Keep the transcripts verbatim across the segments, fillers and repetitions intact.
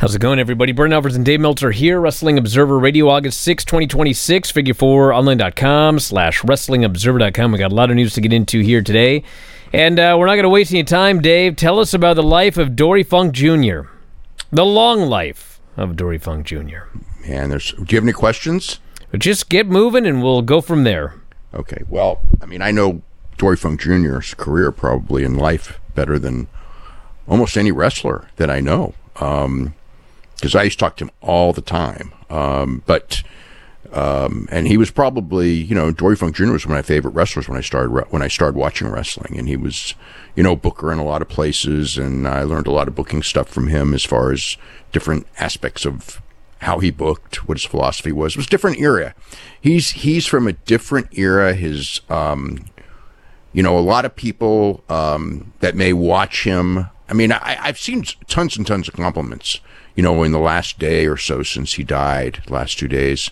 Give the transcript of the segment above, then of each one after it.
How's it going, everybody? Bert Alvarez and Dave Meltzer here. Wrestling Observer Radio, August sixth, twenty twenty-six. figure four online dot com slash wrestling observer dot com. We got a lot of news to get into here today. And uh, we're not going to waste any time, Dave. Tell us about the life of Dory Funk Junior The long life of Dory Funk Junior And there's, do you have any questions? Just get moving and we'll go from there. Okay. Well, I mean, I know Dory Funk Junior's career probably in life better than almost any wrestler that I know. Um, because I used to talk to him all the time. Um, but, um, and he was probably, you know, Dory Funk Junior was one of my favorite wrestlers when I started, when I started watching wrestling. And he was, you know, booker in a lot of places. And I learned a lot of booking stuff from him as far as different aspects of how he booked, what his philosophy was. It was a different era. He's, he's from a different era. His, um, you know, a lot of people, um, that may watch him. I mean, I, I've seen tons and tons of compliments, you know, in the last day or so since he died, last two days.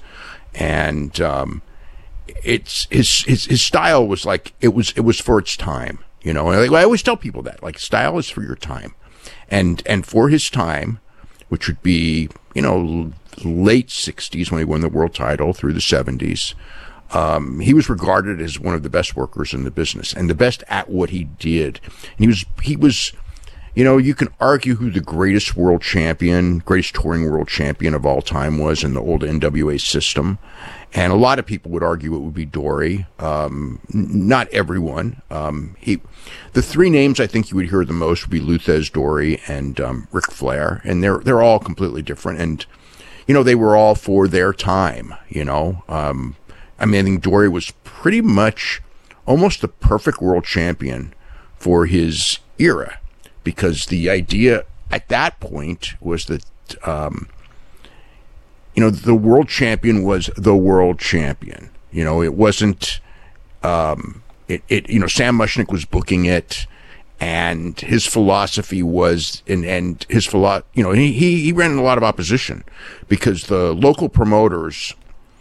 And, um, it's, his, his, his style was like, it was, it was for its time, you know, and I, I always tell people that, like, style is for your time. And, and for his time, which would be, you know, late sixties when he won the world title through the seventies, um, he was regarded as one of the best workers in the business and the best at what he did. And he was, he was, you know, you can argue who the greatest world champion, greatest touring world champion of all time was in the old N W A system. And a lot of people would argue it would be Dory. Um, n- not everyone. Um, he, the three names I think you would hear the most would be Lou Thesz Dory and um, Ric Flair. And they're, they're all completely different. And, you know, they were all for their time, you know. Um, I mean, I think Dory was pretty much almost the perfect world champion for his era. Because the idea at that point was that, um, you know, the world champion was the world champion. You know, it wasn't, um, it, it, you know, Sam Muchnick was booking it, and his philosophy was, and, and his philo, you know, he, he, he ran into a lot of opposition because the local promoters,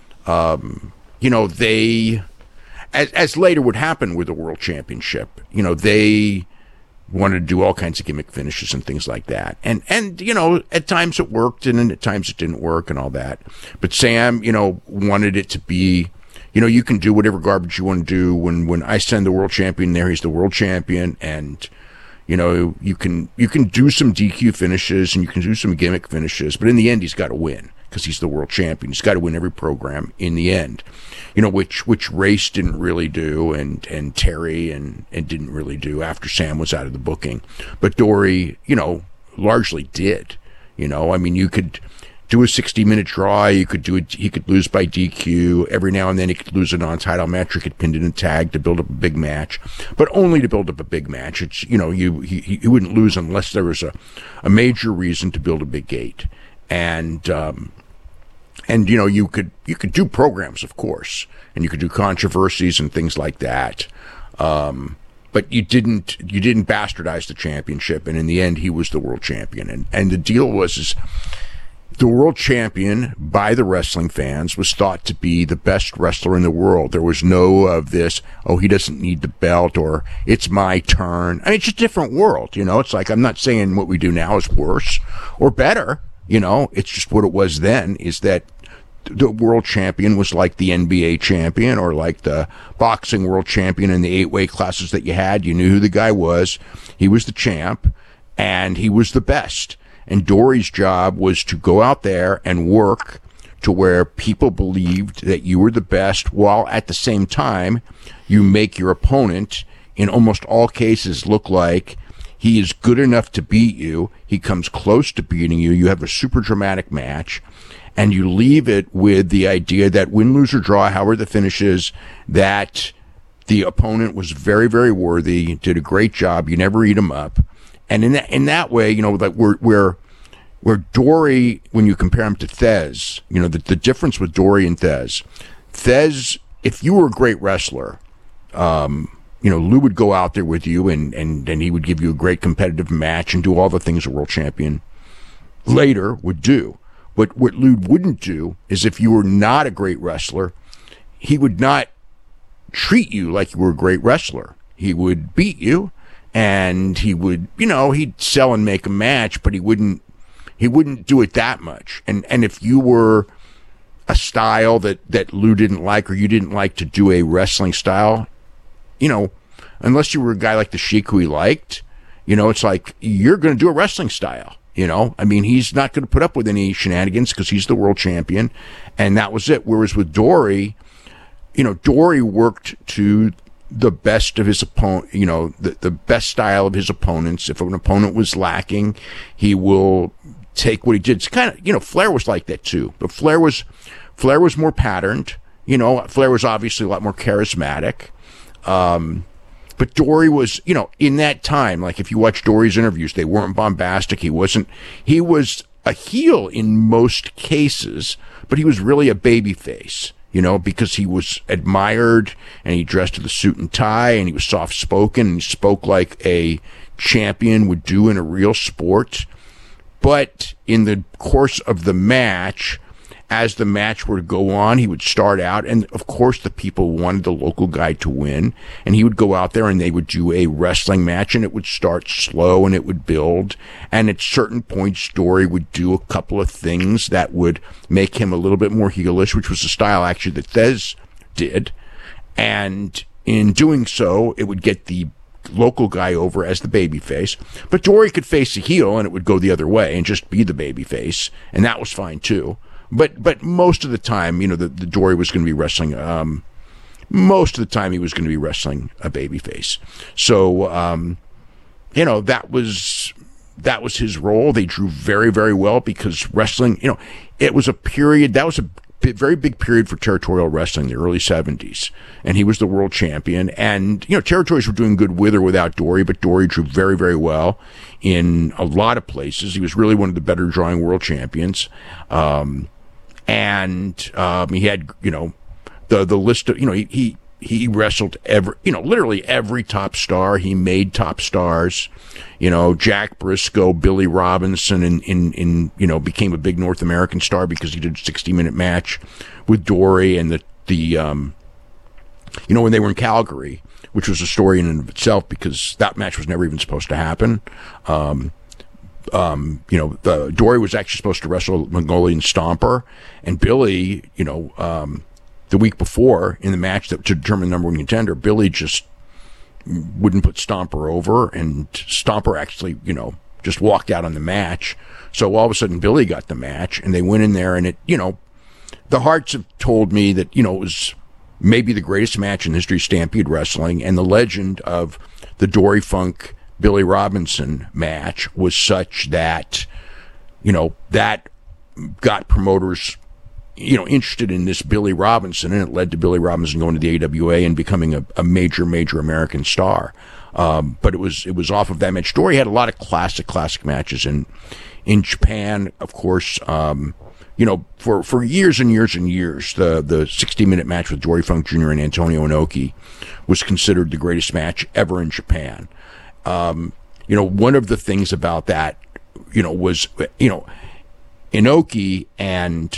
um, you know, they, as, as later would happen with the world championship, you know, they wanted to do all kinds of gimmick finishes and things like that. And, and, you know, at times it worked and at times it didn't work and all that. But Sam, you know, wanted it to be, you know, you can do whatever garbage you want to do. When, when I send the world champion there, he's the world champion. And, you know, you can, you can do some D Q finishes and you can do some gimmick finishes, but in the end, he's got to win because he's the world champion. He's got to win every program in the end. You know, which, which Race didn't really do, and, and Terry and, and didn't really do after Sam was out of the booking. But Dory, you know, largely did. You know, I mean, you could do a sixty minute draw, you could do it, he could lose by D Q. Every now and then he could lose a non-title match, or he could pin it in tag to build up a big match, but only to build up a big match. It's, you know, you, he, he wouldn't lose unless there was a, a major reason to build a big gate. And, um, And, you know, you could, you could do programs, of course, and you could do controversies and things like that. Um, but you didn't, you didn't bastardize the championship. And in the end, he was the world champion. And, and the deal was, is the world champion by the wrestling fans was thought to be the best wrestler in the world. There was no of this, oh, he doesn't need the belt, or it's my turn. I mean, it's just a different world. You know, it's like, I'm not saying what we do now is worse or better. You know, it's just what it was then, is that the world champion was like the N B A champion, or like the boxing world champion in the eight weight classes that you had. You knew who the guy was. He was the champ, and he was the best. And Dory's job was to go out there and work to where people believed that you were the best, while at the same time you make your opponent, in almost all cases, look like he is good enough to beat you. He comes close to beating you. You have a super dramatic match, and you leave it with the idea that win, lose, or draw, however the finish is, that the opponent was very, very worthy, did a great job. You never eat him up. And in that, in that way, you know, like where, where, where Dory, when you compare him to Thesz, you know, the, the difference with Dory and Thesz, Thesz, if you were a great wrestler, um, you know, Lou would go out there with you, and, and, and he would give you a great competitive match and do all the things a world champion later would do. But what Lou wouldn't do is, if you were not a great wrestler, he would not treat you like you were a great wrestler. He would beat you, and he would, you know, he'd sell and make a match, but he wouldn't, He wouldn't do it that much. And and if you were a style that, that Lou didn't like, or you didn't like to do a wrestling style, you know, unless you were a guy like the Sheik who he liked, you know, it's like, you're going to do a wrestling style. You know, I mean, he's not going to put up with any shenanigans because he's the world champion, and that was it. Whereas with Dory, you know, Dory worked to the best of his opponent, you know, the, the best style of his opponents. If an opponent was lacking, he will take what he did. It's kind of, you know, Flair was like that too, but Flair was, Flair was more patterned. You know, Flair was obviously a lot more charismatic. Um, But Dory was, you know, in that time, like if you watch Dory's interviews, they weren't bombastic. He wasn't, he was a heel in most cases, but he was really a baby face, you know, because he was admired and he dressed in the suit and tie and he was soft spoken and he spoke like a champion would do in a real sport. But in the course of the match, as the match were to go on, he would start out, and of course the people wanted the local guy to win, and he would go out there and they would do a wrestling match, and it would start slow and it would build, and at certain points Dory would do a couple of things that would make him a little bit more heelish, which was the style actually that Thesz did, and in doing so, it would get the local guy over as the babyface, but Dory could face a heel and it would go the other way and just be the babyface, and that was fine too. But but most of the time, you know, the, the Dory was going to be wrestling. Um, most of the time, he was going to be wrestling a babyface. So, um, you know, that was that was his role. They drew very very well because wrestling, you know, it was a period that was a b- very big period for territorial wrestling, the early seventies, and he was the world champion. And you know, territories were doing good with or without Dory, but Dory drew very very well in a lot of places. He was really one of the better drawing world champions. Um, And um, he had, you know, the the list of, you know, he, he he wrestled every, you know, literally every top star. He made top stars, you know, Jack Briscoe, Billy Robinson, and in, in, in you know, became a big North American star because he did a sixty minute match with Dory, and the the um, you know, when they were in Calgary, which was a story in and of itself because that match was never even supposed to happen. Um, Um, you know, the Dory was actually supposed to wrestle Mongolian Stomper, and Billy, you know, um, the week before in the match that to determine the number one contender, Billy just wouldn't put Stomper over, and Stomper actually, you know, just walked out on the match. So all of a sudden, Billy got the match, and they went in there, and it, you know, the Harts have told me that, you know, it was maybe the greatest match in the history of Stampede Wrestling, and the legend of the Dory Funk Billy Robinson match was such that, you know, that got promoters, you know, interested in this Billy Robinson, and it led to Billy Robinson going to the A W A and becoming a, a major, major American star. Um, but it was it was off of that match. Dory had a lot of classic, classic matches, and in Japan, of course, um, you know, for, for years and years and years, the the sixty minute match with Dory Funk Junior and Antonio Inoki was considered the greatest match ever in Japan. Um, you know, one of the things about that, you know, was, you know, Inoki and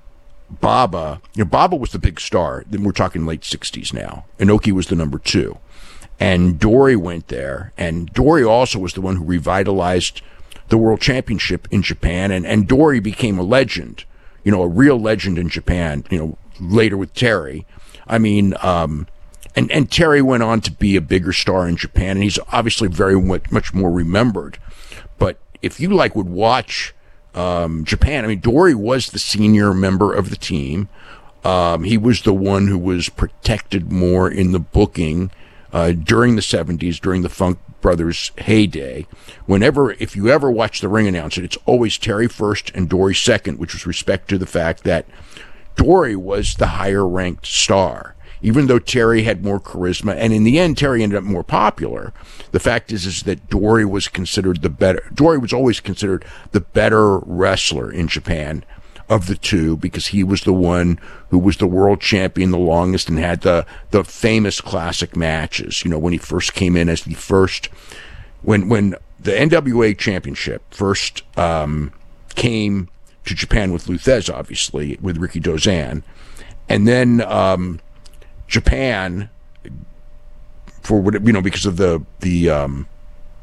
Baba, you know, Baba was the big star. Then we're talking late sixties now. Inoki was the number two. And Dory went there. And Dory also was the one who revitalized the World Championship in Japan. And, and Dory became a legend, you know, a real legend in Japan, you know, later with Terry. I mean, um, And and Terry went on to be a bigger star in Japan, and he's obviously very much, much more remembered. But if you like would watch um, Japan, I mean, Dory was the senior member of the team. Um, he was the one who was protected more in the booking uh, during the seventies, during the Funk Brothers heyday. Whenever, if you ever watch the ring announcer, it's always Terry first and Dory second, which was respect to the fact that Dory was the higher ranked star. Even though Terry had more charisma, and in the end, Terry ended up more popular, the fact is, is that Dory was considered the better, Dory was always considered the better wrestler in Japan of the two, because he was the one who was the world champion the longest and had the, the famous classic matches. You know, when he first came in as the first, when, when the N W A championship first, um, came to Japan with Lou Thesz, obviously, with Ricky Dozan, and then, um, Japan, for what, you know, because of the the um,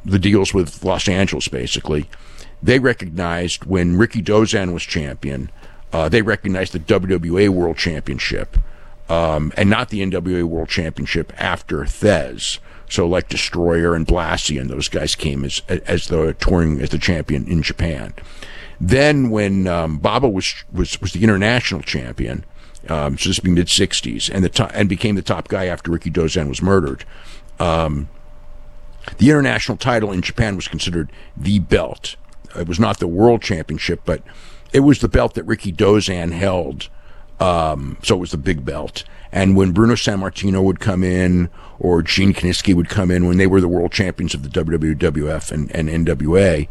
the deals with Los Angeles, basically, they recognized when Ricky Dozan was champion, uh, they recognized the W W A World Championship, um, and not the N W A World Championship after Thez. So like Destroyer and Blassie and those guys came as as the touring as the champion in Japan. Then when um, Baba was was was the international champion, um, so this would be mid sixties, and the top, and became the top guy after Ricky Dozan was murdered. Um, the international title in Japan was considered the belt. It was not the world championship, but it was the belt that Ricky Dozan held. Um, so it was the big belt. And when Bruno Sammartino would come in, or Gene Kiniski would come in, when they were the world champions of the W W F and, and N W A,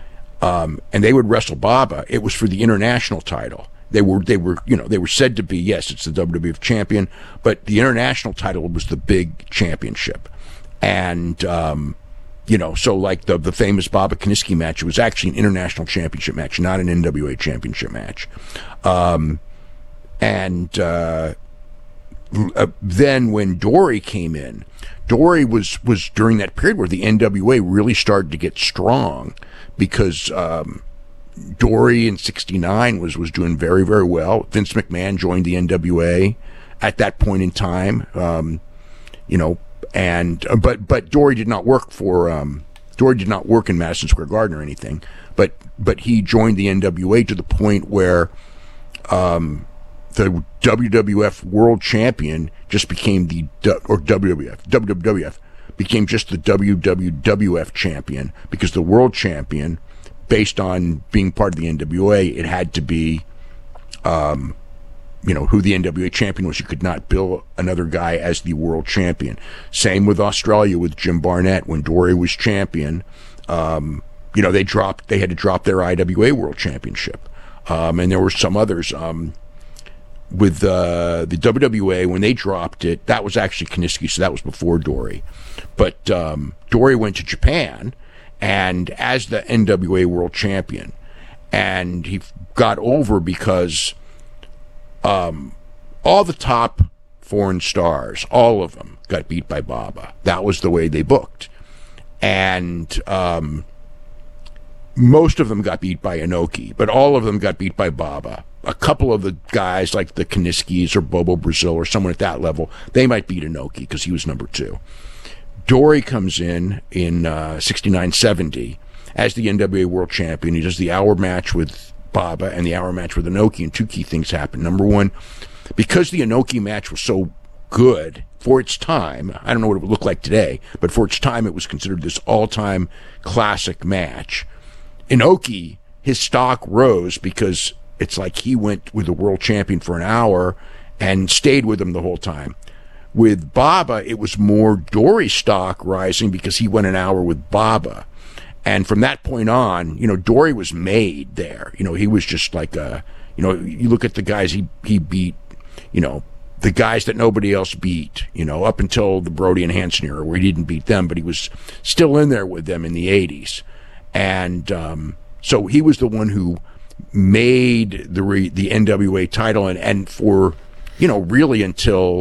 um, and they would wrestle Baba, it was for the international title. They were, they were, you know, they were said to be, yes, it's the W W F champion, but the international title was the big championship. And, um, you know, so like the the famous Baba Kiniski match, it was actually an international championship match, not an N W A championship match. Um, and uh, uh, then when Dory came in, Dory was, was during that period where the N W A really started to get strong, because um, Dory in sixty-nine was, was doing very, very well. Vince McMahon joined the N W A at that point in time, um, you know, and uh, but but Dory did not work for um, Dory did not work in Madison Square Garden or anything, but but he joined the N W A to the point where um, the W W F World Champion just became the or W W F W W F became just the W W F champion, because the world champion, based on being part of the N W A, it had to be, um, you know, who the N W A champion was. You could not bill another guy as the world champion. Same with Australia with Jim Barnett. When Dory was champion, um, you know, they dropped, they had to drop their I W A World Championship. Um, and there were some others. Um, with uh, the W W A, when they dropped it, that was actually Kiniski, so that was before Dory. But um, Dory went to Japan, and as the N W A World Champion, and he got over because um, all the top foreign stars, all of them, got beat by Baba. That was the way they booked. And um, most of them got beat by Inoki, but all of them got beat by Baba. A couple of the guys, like the Kiniskis or Bobo Brazil or someone at that level, they might beat Inoki because he was number two. Dory comes in in uh, sixty-nine seventy as the N W A World Champion. He does the hour match with Baba and the hour match with Inoki, and two key things happen. Number one, because the Inoki match was so good for its time, I don't know what it would look like today, but for its time, it was considered this all-time classic match. Inoki, his stock rose because it's like he went with the world champion for an hour and stayed with him the whole time. With Baba, it was more Dory stock rising because he went an hour with Baba. And from that point on, you know, Dory was made there. You know, he was just like a, you know, you look at the guys he, he beat, you know, the guys that nobody else beat, you know, up until the Brody and Hansen era where he didn't beat them, but he was still in there with them in the eighties. And um, so he was the one who made the re, the N W A title, and, and for, you know, really until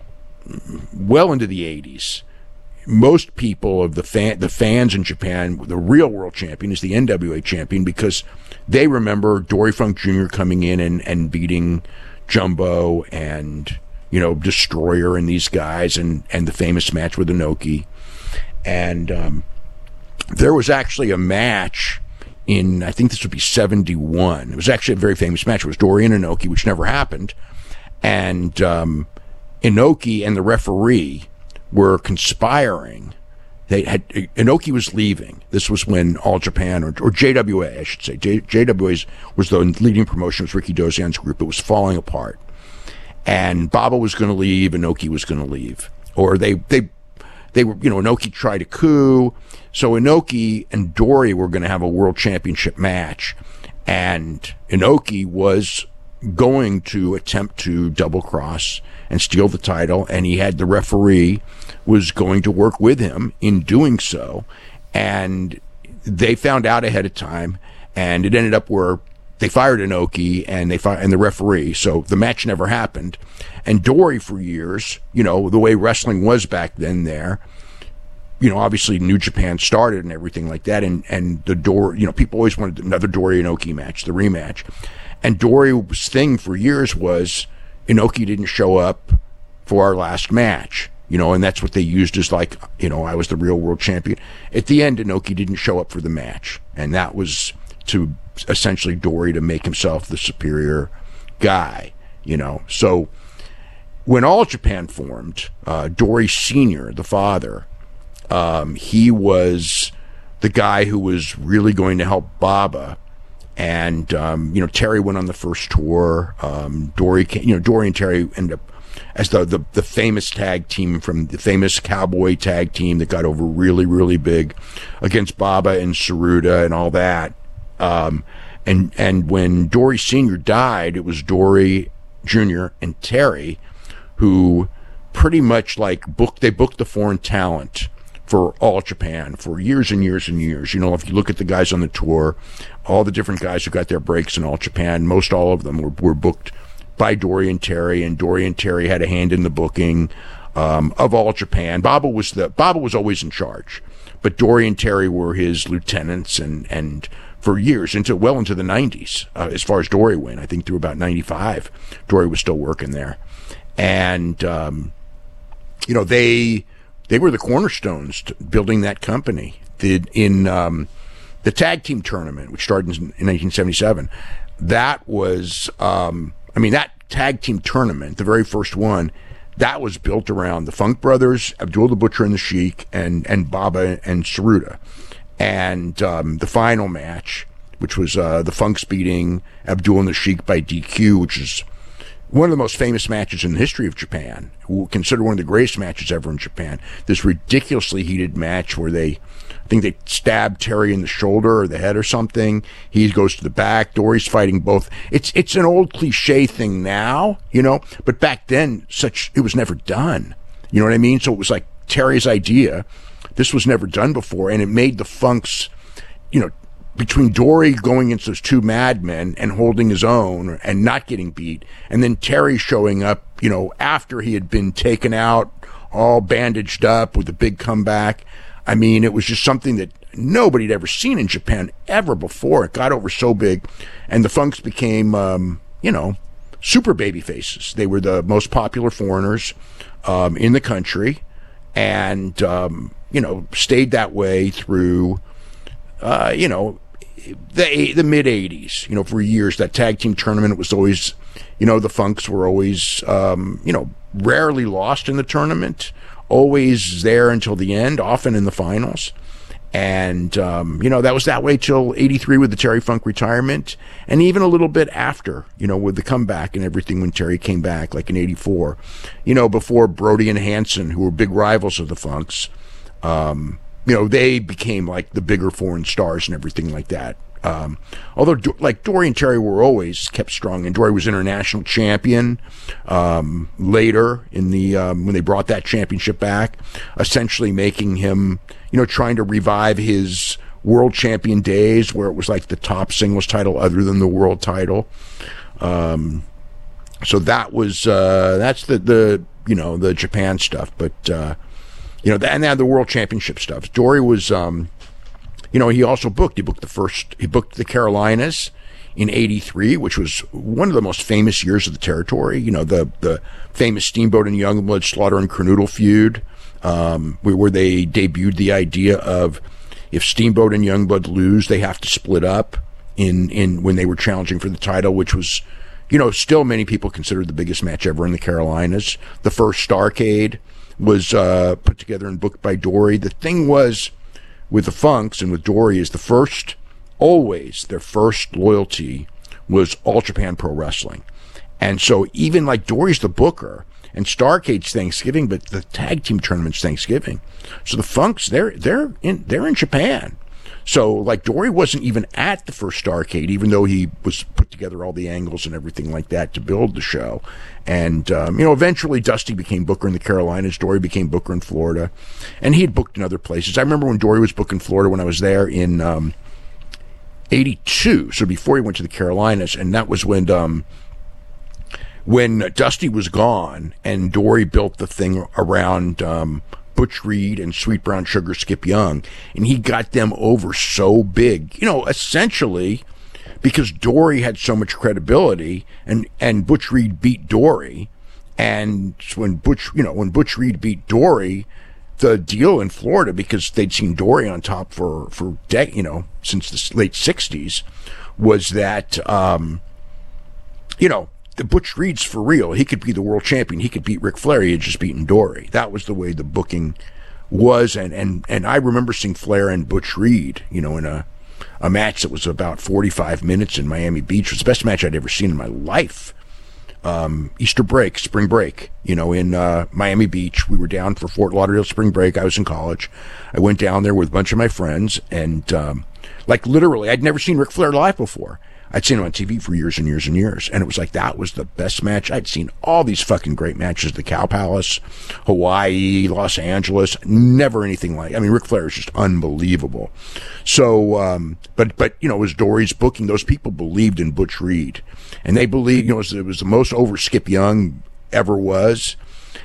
well into the eighties, most people of the fan, the fans in Japan, the real world champion is the N W A champion, because they remember Dory Funk Junior coming in and, and beating Jumbo and, you know, Destroyer and these guys, and, and the famous match with Inoki. And um, there was actually a match in, I think this would be seventy-one. It was actually a very famous match. It was Dory and Inoki, which never happened. And um, Inoki and the referee were conspiring. They had Inoki was leaving. This was when All Japan, or, or J W A, I should say, J, JWA was the leading promotion. It was Ricky Dozan's group. It was falling apart, and Baba was going to leave. Inoki was going to leave, or they they they were, you know, Inoki tried a coup. So Inoki and Dory were going to have a world championship match, and Inoki was going to attempt to double cross and steal the title, and he had the referee was going to work with him in doing so, and they found out ahead of time, and it ended up where they fired Inoki and they fired and the referee, so the match never happened. And Dory, for years, you know, the way wrestling was back then there, you know, obviously New Japan started and everything like that, and, and the Dory, you know, people always wanted another Dory Inoki match, the rematch. And Dory's thing for years was Inoki didn't show up for our last match, you know, and that's what they used as like, you know, I was the real world champion. At the end, Inoki didn't show up for the match, and that was to essentially Dory to make himself the superior guy, you know. So when All Japan formed, uh, Dory Senior, the father, um, he was the guy who was really going to help Baba. And, um, you know, Terry went on the first tour. Um, Dory, came, you know, Dory and Terry ended up as the, the, the famous tag team from the famous Cowboy tag team that got over really, really big against Baba and Saruda and all that. Um, and, and when Dory Senior died, it was Dory Junior and Terry who pretty much like booked, they booked the foreign talent for All Japan for years and years and years. You know, if you look at the guys on the tour, all the different guys who got their breaks in All Japan, most all of them were, were booked by Dory and Terry, and Dory and Terry had a hand in the booking um, of All Japan. Baba was the Baba was always in charge, but Dory and Terry were his lieutenants, and and for years, into well into the nineties, uh, as far as Dory went, I think through about ninety-five, Dory was still working there, and um, you know they. They were the cornerstones to building that company. The, in um, the tag team tournament, which started in, in nineteen seventy-seven, that was, um, I mean, that tag team tournament, the very first one, that was built around the Funk Brothers, Abdul the Butcher and the Sheik, and, and Baba and Saruda. And um, the final match, which was uh, the Funks beating Abdul and the Sheik by D Q, which is one of the most famous matches in the history of Japan, considered one of the greatest matches ever in Japan. This ridiculously heated match where they, I think they stabbed Terry in the shoulder or the head or something. He goes to the back. Dory's fighting both. It's it's an old cliche thing now, you know, but back then, such it was never done. You know what I mean? So it was like Terry's idea. This was never done before, and it made the Funks, you know, between Dory going into those two madmen and holding his own and not getting beat, and then Terry showing up, you know, after he had been taken out, all bandaged up with a big comeback. I mean, it was just something that nobody had ever seen in Japan ever before. It got over so big, and the Funks became, um, you know, super baby faces. They were the most popular foreigners um, in the country, and, um, you know, stayed that way through, uh, you know, the the mid eighties, you know, for years. That tag team tournament was always, you know, the Funks were always, um, you know, rarely lost in the tournament, always there until the end, often in the finals. And, um, you know, that was that way till eighty-three with the Terry Funk retirement, and even a little bit after, you know, with the comeback and everything when Terry came back, like in eighty-four, you know, before Brody and Hansen, who were big rivals of the Funks, um, you know, they became like the bigger foreign stars and everything like that. Um, although, like, Dory and Terry were always kept strong, and Dory was international champion um, later in the um, when they brought that championship back, essentially making him, you know, trying to revive his world champion days, where it was like the top singles title other than the world title. Um, so that was uh, that's the the you know the Japan stuff, but. Uh, You know, and they had the World Championship stuff. Dory was, um, you know, he also booked. He booked the first. He booked the Carolinas in eighty-three, which was one of the most famous years of the territory. You know, the the famous Steamboat and Youngblood Slaughter and Kernodle feud, um, where, where they debuted the idea of if Steamboat and Youngblood lose, they have to split up. In in when they were challenging for the title, which was, you know, still many people considered the biggest match ever in the Carolinas. The first Starrcade was uh, put together and booked by Dory. The thing was, with the Funks and with Dory, is the first, always, their first loyalty was All Japan Pro Wrestling. And so even like Dory's the booker, and Starrcade's Thanksgiving, but the tag team tournament's Thanksgiving. So the Funks, they're they're in they're in Japan. So, like, Dory wasn't even at the first Starrcade, even though he was put together all the angles and everything like that to build the show. And, um, you know, eventually Dusty became booker in the Carolinas. Dory became booker in Florida. And he had booked in other places. I remember when Dory was booked in Florida when I was there in um, eighty-two, so before he went to the Carolinas. And that was when um, when Dusty was gone and Dory built the thing around um, Butch Reed and Sweet Brown Sugar Skip Young, and he got them over so big, you know, essentially because Dory had so much credibility, and, and Butch Reed beat Dory, and when Butch, you know, when Butch Reed beat Dory, the deal in Florida, because they'd seen Dory on top for, for de- you know, since the late sixties, was that, um, you know, the Butch Reed's for real. He could be the world champion. He could beat Ric Flair. He had just beaten Dory. That was the way the booking was. And, and, and I remember seeing Flair and Butch Reed, you know, in a, a match that was about forty-five minutes in Miami Beach. It was the best match I'd ever seen in my life. Um, Easter break, spring break, you know, in uh, Miami Beach. We were down for Fort Lauderdale spring break. I was in college. I went down there with a bunch of my friends, and um, like literally, I'd never seen Ric Flair live before. I'd seen him on T V for years and years and years, and it was like that was the best match. I'd seen all these fucking great matches, the Cow Palace, Hawaii, Los Angeles, never anything like. I mean, Ric Flair is just unbelievable. So, um, but but you know, it was Dory's booking. Those people believed in Butch Reed, and they believed, you know, it was, it was the most over Skip Young ever was,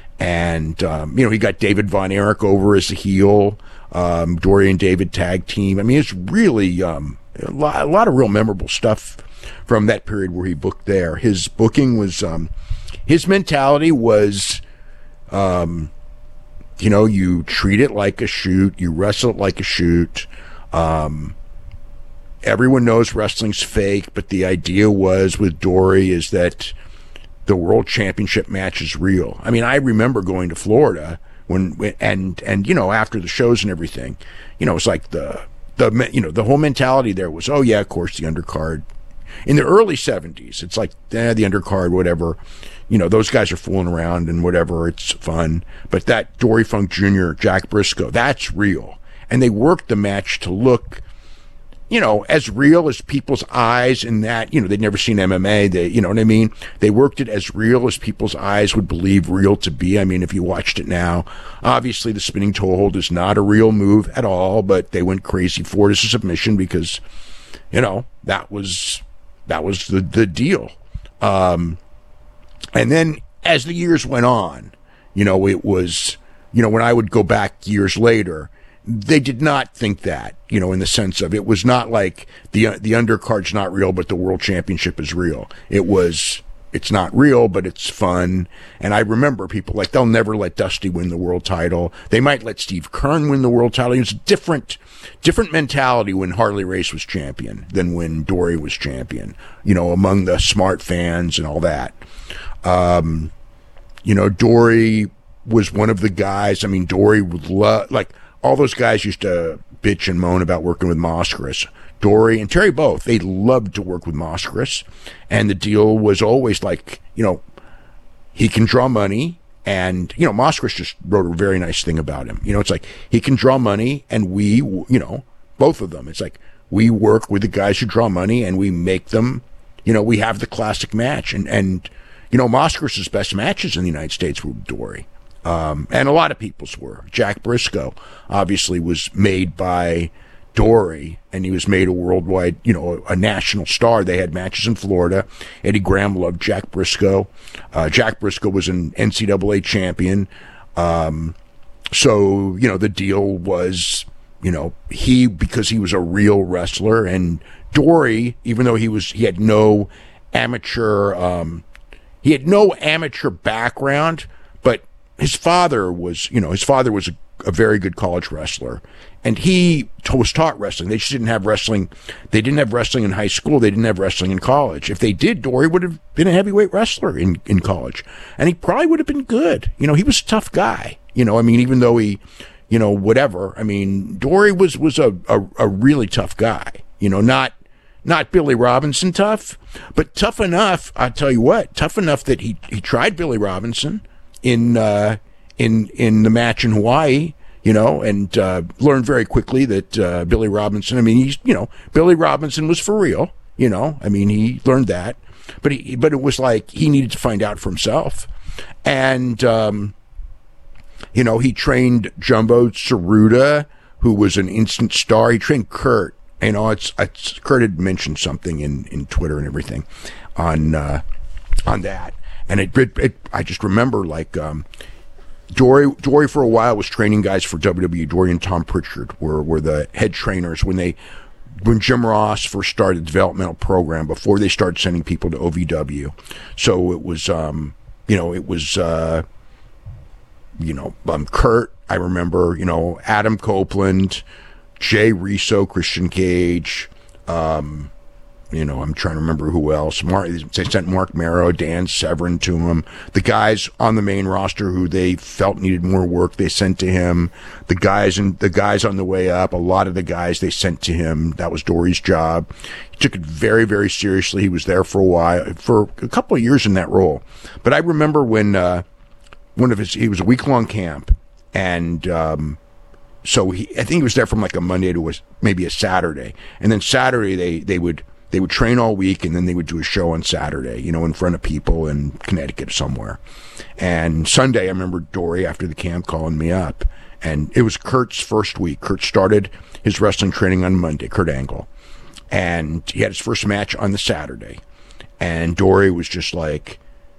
and um, you know, he got David Von Erich over as a heel. Um, Dory and David tag team. I mean, it's really. Um, A lot, a lot of real memorable stuff from that period where he booked there. His booking was, um, his mentality was, um, you know, you treat it like a shoot, you wrestle it like a shoot. Um, everyone knows wrestling's fake, but the idea was with Dory is that the world championship match is real. I mean, I remember going to Florida when, and, and, you know, after the shows and everything, you know, it's like the, The, you know, the whole mentality there was, oh yeah, of course, the undercard. In the early seventies, it's like, eh, the undercard, whatever. You know, those guys are fooling around and whatever, it's fun. But that Dory Funk Junior, Jack Briscoe, that's real. And they worked the match to look, you know, as real as people's eyes in that, you know, they'd never seen M M A. They, you know what I mean? They worked it as real as people's eyes would believe real to be. I mean, if you watched it now, obviously the spinning toe hold is not a real move at all, but they went crazy for it as a submission because, you know, that was, that was the, the deal. Um, and then as the years went on, you know, it was, you know, when I would go back years later, they did not think that, you know, in the sense of it was not like the the undercard's not real, but the world championship is real. It was, it's not real, but it's fun. And I remember people like, they'll never let Dusty win the world title. They might let Steve Keirn win the world title. It was a different, different mentality when Harley Race was champion than when Dory was champion, you know, among the smart fans and all that. Um, you know, Dory was one of the guys, I mean, Dory would love, like, all those guys used to bitch and moan about working with Moskowitz. Dory and Terry both, they loved to work with Moskowitz. And the deal was always like, you know, he can draw money. And, you know, Moskowitz just wrote a very nice thing about him. You know, it's like, he can draw money, and we, you know, both of them. It's like, we work with the guys who draw money, and we make them, you know, we have the classic match. And, and you know, Moskowitz's best matches in the United States were with Dory. Um, and a lot of people's were. Jack Briscoe obviously was made by Dory, and he was made a worldwide, you know, a, a national star. They had matches in Florida. Eddie Graham loved Jack Briscoe. Uh, Jack Briscoe was an N C double A champion. Um, so, you know, the deal was, you know, he, because he was a real wrestler, and Dory, even though he was, he had no amateur, um, he had no amateur background, but his father was, you know, his father was a, a very good college wrestler, and he t- was taught wrestling. They just didn't have wrestling. They didn't have wrestling in high school. They didn't have wrestling in college. If they did, Dory would have been a heavyweight wrestler in, in college, and he probably would have been good. You know, he was a tough guy. You know, I mean, even though he, you know, whatever. I mean, Dory was was a, a, a really tough guy. You know, not not Billy Robinson tough, but tough enough. I tell you what, tough enough that he he tried Billy Robinson in uh, in in the match in Hawaii, you know, and uh, learned very quickly that uh, Billy Robinson, I mean, he's, you know, Billy Robinson was for real, you know, I mean, he learned that, but he, but it was like he needed to find out for himself. And, um, you know, he trained Jumbo Tsuruta, who was an instant star. He trained Kurt, you know, it's, it's Kurt had mentioned something in, in Twitter and everything on, uh, on that. And it, it, it, I just remember, like, um, Dory, Dory for a while was training guys for W W E. Dory and Tom Pritchard were, were the head trainers when they, when Jim Ross first started the developmental program before they started sending people to O V W. So it was, um, you know, it was, uh, you know, um, Kurt, I remember, you know, Adam Copeland, Jay Riso, Christian Cage, um, you know, I'm trying to remember who else. Mark, they sent Mark Marrow, Dan Severin to him. The guys on the main roster who they felt needed more work, they sent to him. The guys and the guys on the way up, a lot of the guys they sent to him. That was Dory's job. He took it very, very seriously. He was there for a while, for a couple of years in that role. But I remember when uh, one of his, he was a week long camp, and um, so he, I think he was there from like a Monday to a, maybe a Saturday, and then Saturday they they would. They would train all week, and then they would do a show on Saturday, you know, in front of people in Connecticut somewhere. And Sunday, I remember Dory, after the camp, calling me up. And it was Kurt's first week. Kurt started his wrestling training on Monday, Kurt Angle. And he had his first match on the Saturday. And Dory was just like,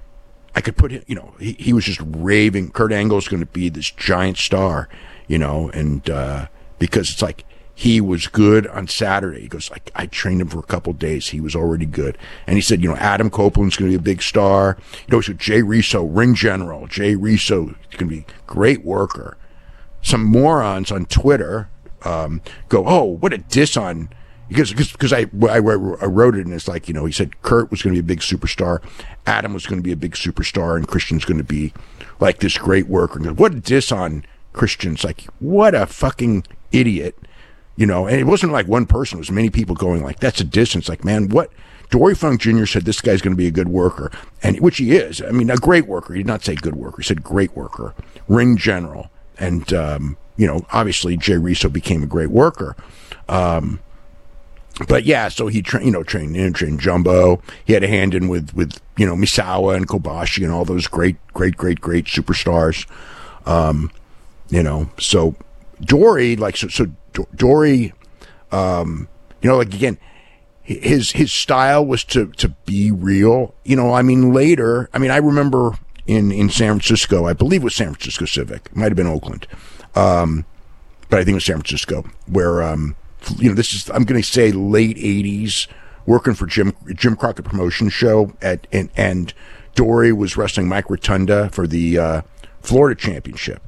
I could put him, you know, he, he was just raving. Kurt Angle's going to be this giant star, you know, and uh, because it's like, he was good on Saturday. He goes, like, I trained him for a couple of days. He was already good. And he said, you know, Adam Copeland's going to be a big star. You know, so Jay Riso, ring general. Jay Riso is going to be a great worker. Some morons on Twitter um, go, oh, what a diss on, because because I, I, I wrote it, and it's like, you know, he said Kurt was going to be a big superstar. Adam was going to be a big superstar, and Christian's going to be like this great worker. And goes, what a diss on Christian's. Like, what a fucking idiot. You know, and it wasn't like one person. It was many people going like, that's a distance. Like, man, what? Dory Funk Junior said this guy's going to be a good worker, and which he is. I mean, a great worker. He did not say good worker. He said great worker, ring general. And, um, you know, obviously Jay Riso became a great worker. Um, but, yeah, so he, tra- you know, trained in, trained Jumbo. He had a hand in with, with, you know, Misawa and Kobashi and all those great, great, great, great superstars. Um, you know, so Dory, like, so, so Dory, um, you know, like, again, his his style was to, to be real. You know, I mean, later, I mean, I remember in, in San Francisco, I believe it was San Francisco Civic. It might have been Oakland. Um, but I think it was San Francisco, where, um, you know, this is, I'm going to say late eighties, working for Jim Jim Crockett Promotion Show, at and, and Dory was wrestling Mike Rotunda for the uh, Florida Championship.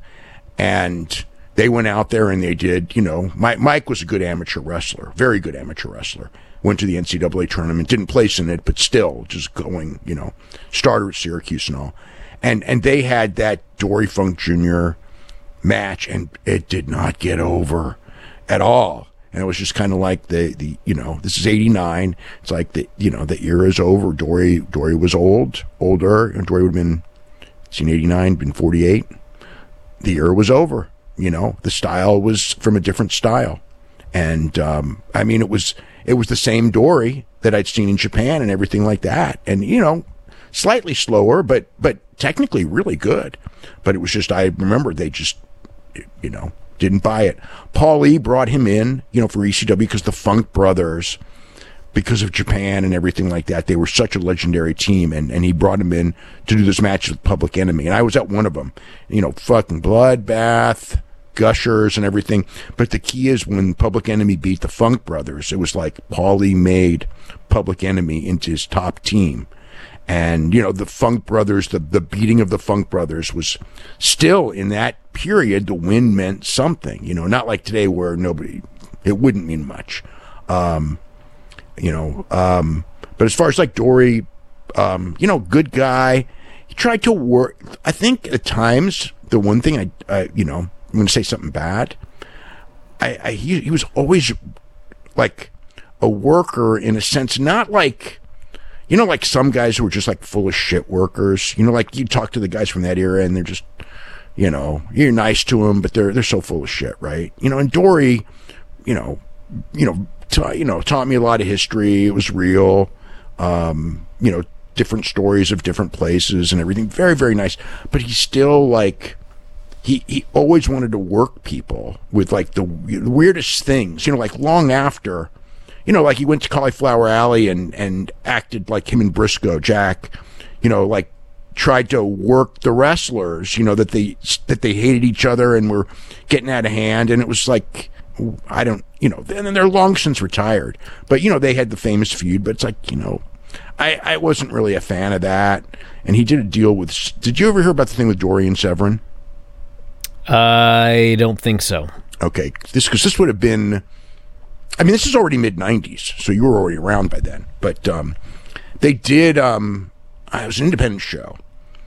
And they went out there and they did, you know, Mike, Mike was a good amateur wrestler, very good amateur wrestler. Went to the N C double A tournament, didn't place in it, but still just going, you know, starter at Syracuse and all. And and they had that Dory Funk Junior match, and it did not get over at all. And it was just kind of like the, the, you know, this is eighty-nine. It's like the, you know, the era is over. Dory, Dory was old, older, and Dory would have been, seen eighty-nine, been forty-eight. The era was over. You know, the style was from a different style. And, um, I mean, it was, it was the same Dory that I'd seen in Japan and everything like that. And, you know, slightly slower, but, but technically really good. But it was just, I remember they just, you know, didn't buy it. Paul E. brought him in, you know, for E C W because the Funk Brothers, because of Japan and everything like that, they were such a legendary team, and, and he brought him in to do this match with Public Enemy, and I was at one of them, you know, fucking Bloodbath, Gushers, and everything. But the key is, when Public Enemy beat the Funk Brothers, it was like Paulie made Public Enemy into his top team. And, you know, the Funk Brothers, the, the beating of the Funk Brothers was still, in that period, the win meant something, you know, not like today where nobody, it wouldn't mean much. Um, You know, um, but as far as like Dory, um, you know, good guy. He tried to work. I think at times the one thing I, I you know, I'm going to say something bad. I, I he, he was always like a worker in a sense, not like, you know, like some guys who were just like full of shit workers. You know, like you talk to the guys from that era and they're just, you know, you're nice to them, but they're they're so full of shit, right? You know, and Dory, you know, you know. Ta- you know, taught me a lot of history. It was real. Um, you know, different stories of different places and everything. Very, very nice. But he's still like, he, he always wanted to work people with like the, the weirdest things, you know, like long after, you know, like he went to Cauliflower Alley and, and acted like him and Briscoe, Jack, you know, like tried to work the wrestlers, you know, that they that they hated each other and were getting out of hand. And it was like, I don't, you know, and then they're long since retired. But, you know, they had the famous feud. But it's like, you know, I, I wasn't really a fan of that. And he did a deal with, did you ever hear about the thing with Dorian Severin? I don't think so. Okay. This, because this would have been, I mean, this is already mid nineties. So you were already around by then. But um, they did, um, it was an independent show.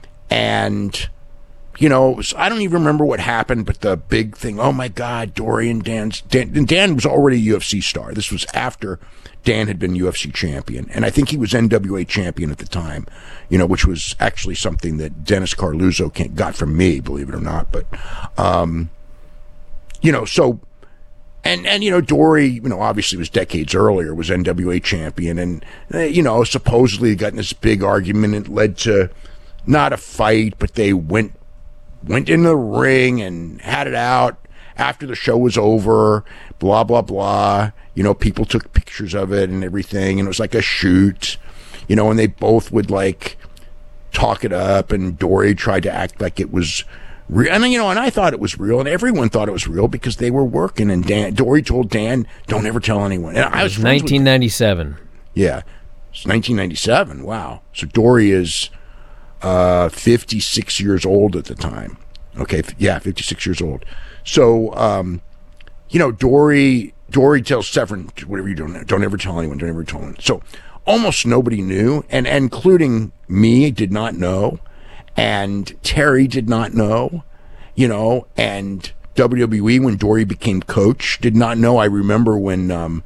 And, you know, it was, I don't even remember what happened, but the big thing, oh my God, Dorian Dan's, Dan, and Dan was already a U F C star. This was after Dan had been U F C champion. And I think he was N W A champion at the time, you know, which was actually something that Dennis Carluzzo got from me, believe it or not. But, um, you know, so, and, and, you know, Dory, you know, obviously was decades earlier, was N W A champion. And, uh, you know, supposedly got in this big argument. It led to not a fight, but they went went in the ring and had it out after the show was over, blah, blah, blah. You know, people took pictures of it and everything, and it was like a shoot, you know, and they both would, like, talk it up, and Dory tried to act like it was real. And, you know, and I thought it was real, and everyone thought it was real because they were working, and Dan, Dory told Dan, don't ever tell anyone. And I was nineteen ninety-seven. With, yeah, it's nineteen ninety-seven, wow. So Dory is uh, fifty-six years old at the time. Okay, yeah, fifty-six years old. So, um, you know, Dory, Dory tells Severin, whatever you're doing, don't ever tell anyone, don't ever tell anyone. So almost nobody knew, and, and including me, did not know, and Terry did not know, you know, and W W E, when Dory became coach, did not know. I remember when um,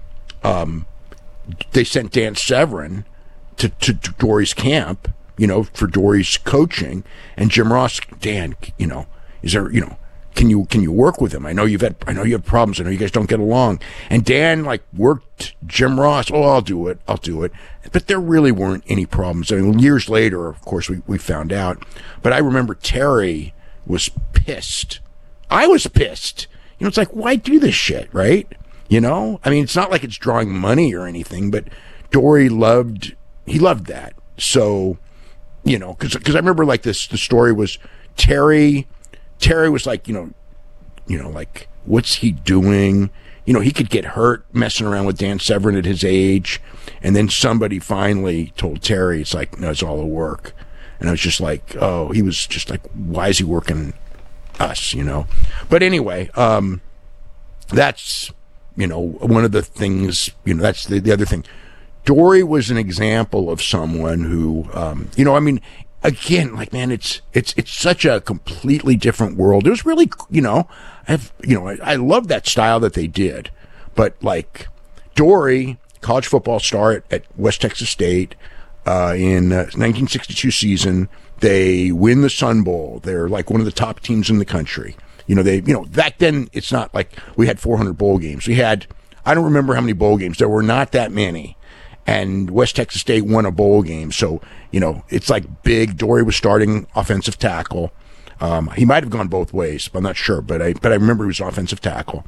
um, they sent Dan Severin to, to, to Dory's camp, you know, for Dory's coaching, and Jim Ross, Dan, you know, is there, you know, can you can you work with him? I know you've had, I know you have problems. I know you guys don't get along. And Dan, like, worked Jim Ross. Oh, I'll do it. I'll do it. But there really weren't any problems. I mean, years later, of course, we, we found out. But I remember Terry was pissed. I was pissed. You know, it's like, why do this shit, right? You know? I mean, it's not like it's drawing money or anything, but Dory loved, he loved that. So, you know, because because I remember, like, this, the story was Terry... Terry was like, you know, you know, like, what's he doing? You know, he could get hurt messing around with Dan Severin at his age. And then somebody finally told Terry, it's like, no, it's all a work. And I was just like, oh, he was just like, why is he working us, you know? But anyway, um, that's, you know, one of the things, you know, that's the, the other thing. Dory was an example of someone who, um, you know, I mean, again, like, man, it's it's it's such a completely different world. It was really, you know, I've you know, I, I love that style that they did, but like Dory, college football star at, at West Texas State, uh, in uh, nineteen sixty-two season, they win the Sun Bowl. They're like one of the top teams in the country. You know, they, you know, back then it's not like we had four hundred bowl games. We had, I don't remember how many bowl games. There were not that many. And West Texas State won a bowl game. So, you know, it's like big. Dory was starting offensive tackle. Um, he might have gone both ways, but I'm not sure. But I but I remember he was offensive tackle.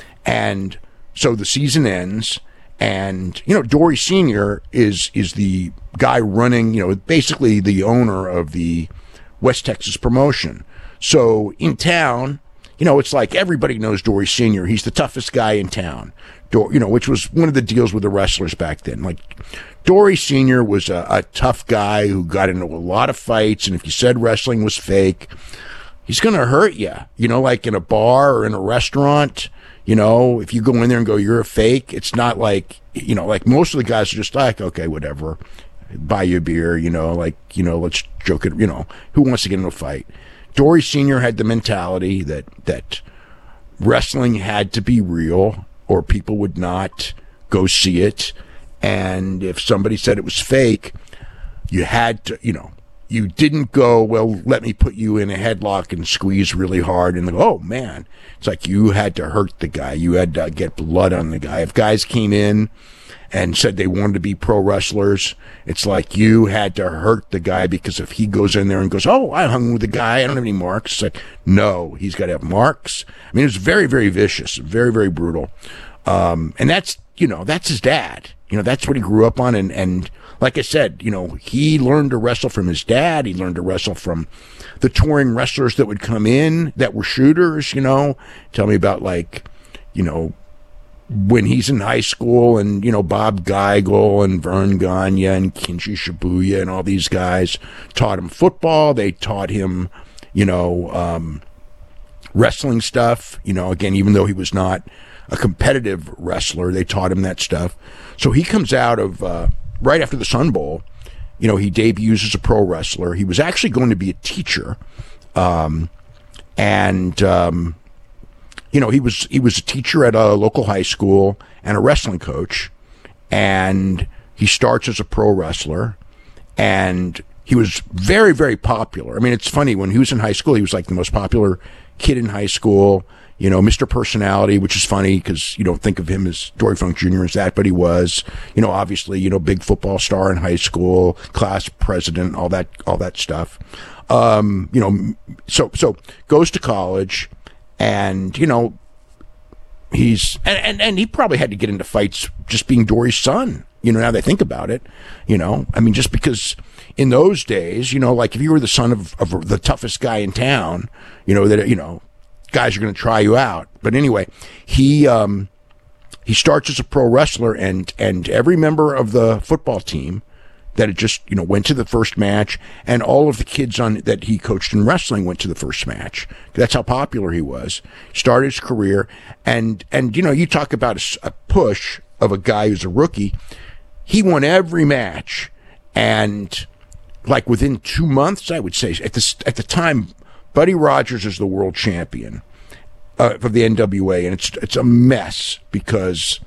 And so the season ends, and, you know, Dory Senior is is the guy running, you know, basically the owner of the West Texas promotion. So in town, you know, it's like everybody knows Dory Senior He's the toughest guy in town. Dory, you know, which was one of the deals with the wrestlers back then. Like, Dory Senior was a, a tough guy who got into a lot of fights, and if you said wrestling was fake, he's going to hurt you. You know, like in a bar or in a restaurant, you know, if you go in there and go, you're a fake, it's not like, you know, like most of the guys are just like, okay, whatever, buy you a beer, you know, like, you know, let's joke it, you know, who wants to get into a fight? Dory Senior had the mentality that, that wrestling had to be real, or people would not go see it. And if somebody said it was fake, you had to, you know, you didn't go, well, let me put you in a headlock and squeeze really hard. And go, oh, man. It's like you had to hurt the guy. You had to get blood on the guy. If guys came in and said they wanted to be pro wrestlers, it's like you had to hurt the guy, because if he goes in there and goes, oh, I hung with the guy, I don't have any marks. It's like, no, he's got to have marks. I mean, it was very, very vicious, very, very brutal. Um, and that's, you know, that's his dad. You know, that's what he grew up on. And, and like I said, you know, he learned to wrestle from his dad. He learned to wrestle from the touring wrestlers that would come in that were shooters, you know. Tell me about, like, you know, when he's in high school and, you know, Bob Geigel and Vern Gagne and Kinji Shibuya and all these guys taught him football. They taught him, you know, um, wrestling stuff. You know, again, even though he was not a competitive wrestler, they taught him that stuff. So he comes out of, uh, right after the Sun Bowl, you know, he debuts as a pro wrestler. He was actually going to be a teacher. Um, and, um, you know, he was he was a teacher at a local high school and a wrestling coach, and he starts as a pro wrestler, and he was very, very popular. I mean, it's funny, when he was in high school, he was like the most popular kid in high school, you know, Mister Personality, which is funny because you don't think of him as Dory Funk Junior as that, but he was, you know, obviously, you know, big football star in high school, class president, all that, all that stuff. Um, you know, so so goes to college. And, you know, he's, and, and, and he probably had to get into fights just being Dory's son, you know, now that I think about it, you know, I mean, just because in those days, you know, like if you were the son of, of the toughest guy in town, you know, that, you know, guys are going to try you out. But anyway, he, um, he starts as a pro wrestler, and, and every member of the football team that had just, you know, went to the first match, and all of the kids on that he coached in wrestling went to the first match. That's how popular he was. Started his career, and, and you know, you talk about a, a push of a guy who's a rookie. He won every match, and like within two months, I would say, at the, at the time, Buddy Rogers is the world champion uh, of the N W A, and it's, it's a mess because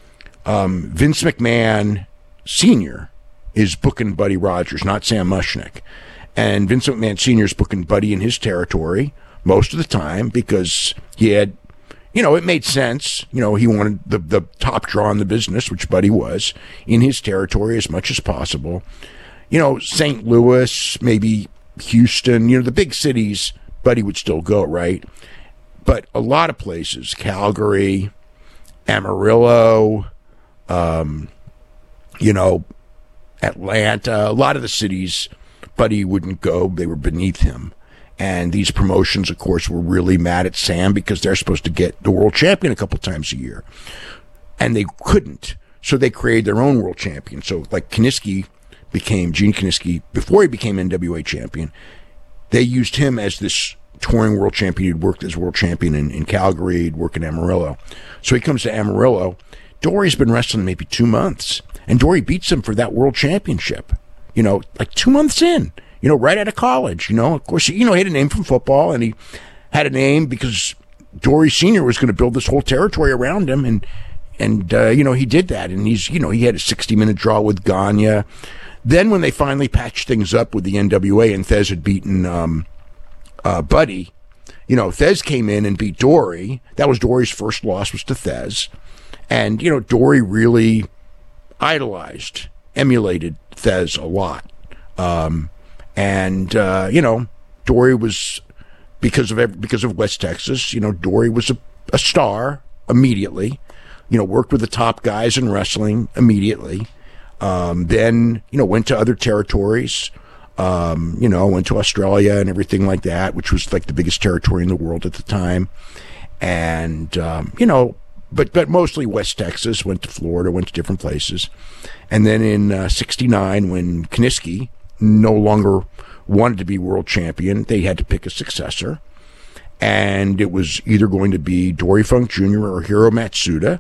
um, Vince McMahon Senior is booking Buddy Rogers, not Sam Mushnick. And Vince McMahon Senior is booking Buddy in his territory most of the time because he had, you know, it made sense. You know, he wanted the, the top draw in the business, which Buddy was, in his territory as much as possible. You know, Saint Louis, maybe Houston, you know, the big cities, Buddy would still go, right? But a lot of places, Calgary, Amarillo, um, you know, Atlanta, a lot of the cities, Buddy wouldn't go. They were beneath him. And these promotions, of course, were really mad at Sam because they're supposed to get the world champion a couple times a year. And they couldn't. So they created their own world champion. So like Kiniski became, Gene Kiniski, before he became N W A champion, they used him as this touring world champion. He'd worked as world champion in, in Calgary. He'd worked in Amarillo. So he comes to Amarillo. Dory's been wrestling maybe two months. And Dory beats him for that world championship, you know, like two months in, you know, right out of college. You know, of course, you know, he had a name from football, and he had a name because Dory Senior was going to build this whole territory around him. And, and uh, you know, he did that. And he's, you know, he had a sixty-minute draw with Gagne. Then when they finally patched things up with the N W A and Thez had beaten um, uh, Buddy, you know, Thez came in and beat Dory. That was Dory's first loss, was to Thez. And, you know, Dory really idolized, emulated Thez a lot. Um, and, uh, you know, Dory was, because of because of West Texas, you know, Dory was a, a star immediately, you know, worked with the top guys in wrestling immediately. Um, then, you know, went to other territories, um, you know, went to Australia and everything like that, which was like the biggest territory in the world at the time. And, um, you know, But but mostly West Texas, went to Florida, went to different places. And then in uh, sixty-nine, when Kiniski no longer wanted to be world champion, they had to pick a successor. And it was either going to be Dory Funk Junior or Hiro Matsuda.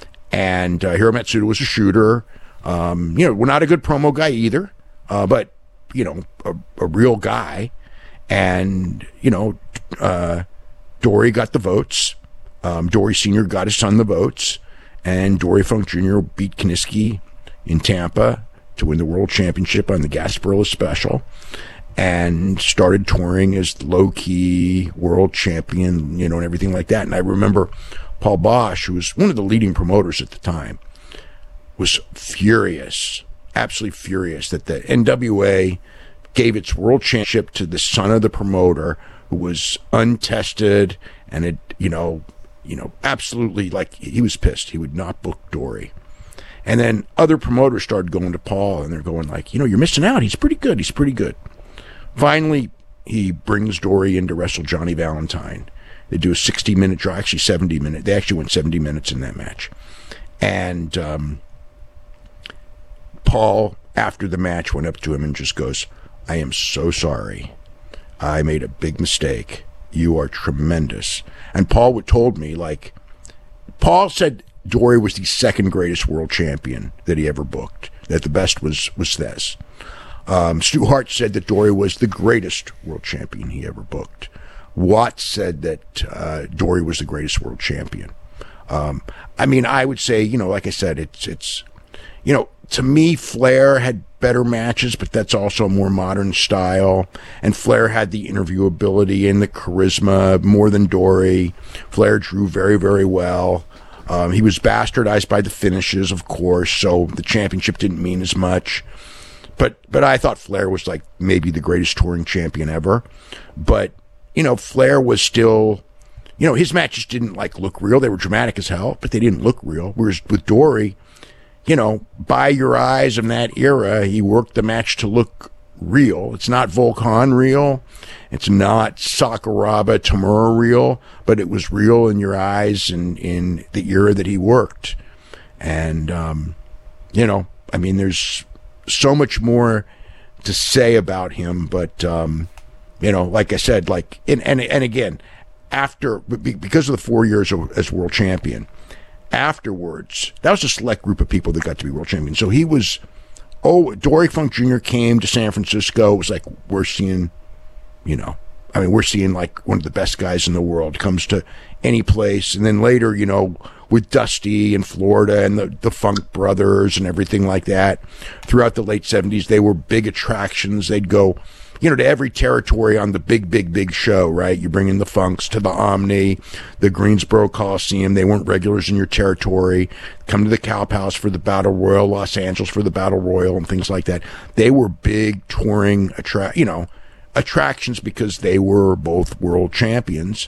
And uh, Hiro Matsuda was a shooter. Um, you know, we're not a good promo guy either, uh, but, you know, a, a real guy. And, you know, uh, Dory got the votes. Um, Dory Senior got his son the votes, and Dory Funk Junior beat Kiniski in Tampa to win the world championship on the Gasparilla Special, and started touring as the low-key world champion, you know, and everything like that. And I remember Paul Bosch, who was one of the leading promoters at the time, was furious, absolutely furious that the N W A gave its world championship to the son of the promoter, who was untested and it, you know, you know, absolutely, like, he was pissed. He would not book Dory. And then other promoters started going to Paul, and they're going like, you know, you're missing out. He's pretty good. He's pretty good. Finally, he brings Dory in to wrestle Johnny Valentine. They do a sixty-minute draw, actually seventy minutes. They actually went seventy minutes in that match. And um, Paul, after the match, went up to him and just goes, I am so sorry. I made a big mistake. You are tremendous. And Paul would told me, like, Paul said Dory was the second greatest world champion that he ever booked, that the best was, was Thez. Um, Stu Hart said that Dory was the greatest world champion he ever booked. Watts said that uh, Dory was the greatest world champion. Um, I mean, I would say, you know, like I said, it's, it's, you know, to me, Flair had better matches, but that's also a more modern style. And Flair had the interviewability and the charisma more than Dory. Flair drew very, very well. Um, he was bastardized by the finishes, of course, so the championship didn't mean as much. But but I thought Flair was like maybe the greatest touring champion ever. But, you know, Flair was still, you know, his matches didn't like look real. They were dramatic as hell, but they didn't look real. Whereas with Dory, you know, by your eyes in that era, he worked the match to look real. It's not Volkan real. It's not Sakuraba Tamura real, but it was real in your eyes and in the era that he worked. And, um, you know, I mean, there's so much more to say about him, but, um, you know, like I said, like, and, and, and again, after, because of the four years as world champion, afterwards, that was a select group of people that got to be world champion. So he was, oh, Dory Funk Junior came to San Francisco. It was like, we're seeing, you know, I mean, we're seeing like one of the best guys in the world comes to any place. And then later, you know, with Dusty in Florida and the, the Funk Brothers and everything like that, throughout the late seventies, they were big attractions. They'd go, you know, to every territory on the big, big, big show, right? You bring in the Funks to the Omni, the Greensboro Coliseum. They weren't regulars in your territory. Come to the Cow Palace for the Battle Royal, Los Angeles for the Battle Royal, and things like that. They were big touring, attra- you know, attractions because they were both world champions.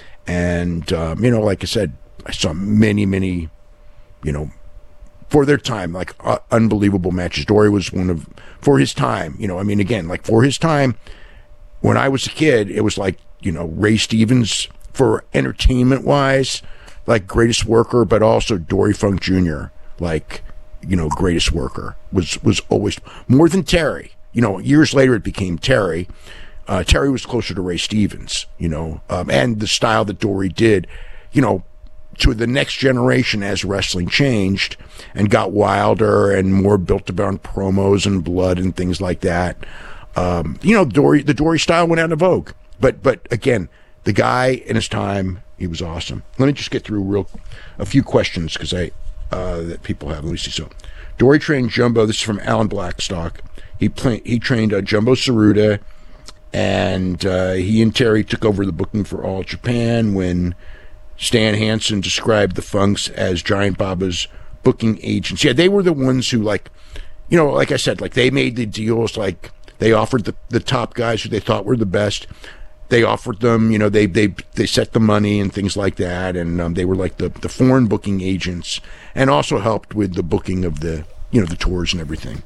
And, um, you know, like I said, I saw many, many, you know, for their time, like uh, unbelievable matches. Dory was one of, for his time, you know, I mean, again, like for his time, when I was a kid, it was like, you know, Ray Stevens for entertainment wise, like greatest worker, but also Dory Funk Junior, like, you know, greatest worker was, was always more than Terry. You know, years later it became Terry. Uh, Terry was closer to Ray Stevens, you know, um, and the style that Dory did, you know, to the next generation as wrestling changed and got wilder and more built around promos and blood and things like that. Um, you know, Dory, the Dory style went out of vogue. But but again, the guy in his time, he was awesome. Let me just get through real a few questions because I uh, that people have. Let me see. So, Dory trained Jumbo. This is from Alan Blackstock. He play, he trained uh, Jumbo Tsuruta, and uh, he and Terry took over the booking for All Japan when Stan Hansen described the Funks as Giant Baba's booking agents. Yeah, they were the ones who, like, you know, like I said, like they made the deals, like they offered the, the top guys who they thought were the best. They offered them, you know, they they they set the money and things like that, and um, they were like the, the foreign booking agents, and also helped with the booking of the, you know, the tours and everything.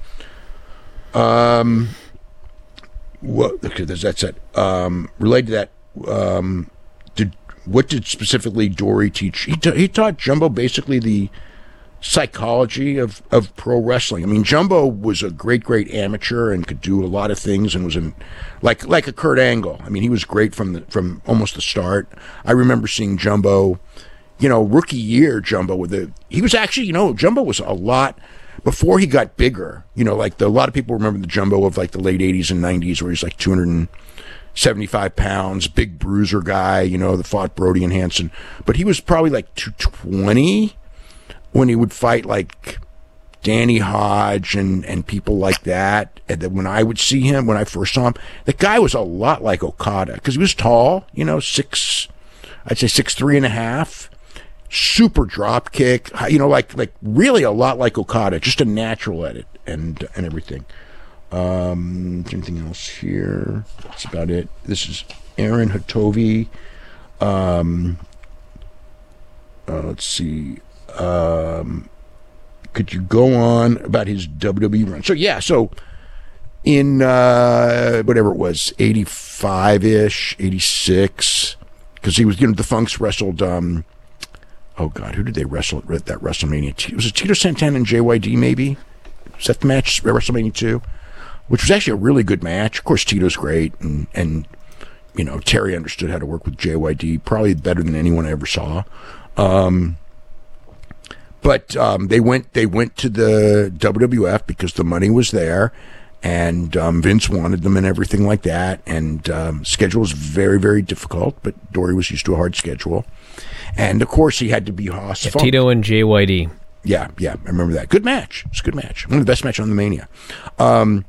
Um, what? Okay, that's it. Um, related to that, um, did. What did specifically Dory teach? He, ta- he taught Jumbo basically the psychology of, of pro wrestling. I mean, Jumbo was a great, great amateur and could do a lot of things and was in, like like a Kurt Angle. I mean, he was great from the from almost the start. I remember seeing Jumbo, you know, rookie year Jumbo with the. He was actually, you know, Jumbo was a lot before he got bigger. You know, like the, a lot of people remember the Jumbo of like the late eighties and nineties where he's like two hundred seventy-five pounds, big bruiser guy, you know, that fought Brody and Hansen. But he was probably like two twenty when he would fight like Danny Hodge and, and people like that. And then when I would see him, when I first saw him, the guy was a lot like Okada because he was tall, you know, six, I'd say six, three and a half, super drop kick, you know, like, like really a lot like Okada, just a natural at it and, and everything. Um, anything else here? That's about it. This is Aaron Hatovi. Um, uh, let's see. Um, could you go on about his W W E run? So yeah, so in uh, whatever it was, eighty-five-ish, eighty-six, because he was, you know, the Funks wrestled. Um, oh God, who did they wrestle at that WrestleMania? Was it Tito Santana and J Y D? Maybe was that the match at WrestleMania two, which was actually a really good match. Of course, Tito's great, and and you know, Terry understood how to work with J Y D probably better than anyone I ever saw. Um, but um, they went they went to the W W F because the money was there, and um, Vince wanted them and everything like that. And um, schedule was very, very difficult, but Dory was used to a hard schedule. And, of course, he had to be Haas yeah, Funk. Tito and J Y D. Yeah, yeah, I remember that. Good match. It was a good match. One of the best matches on the Mania. Um,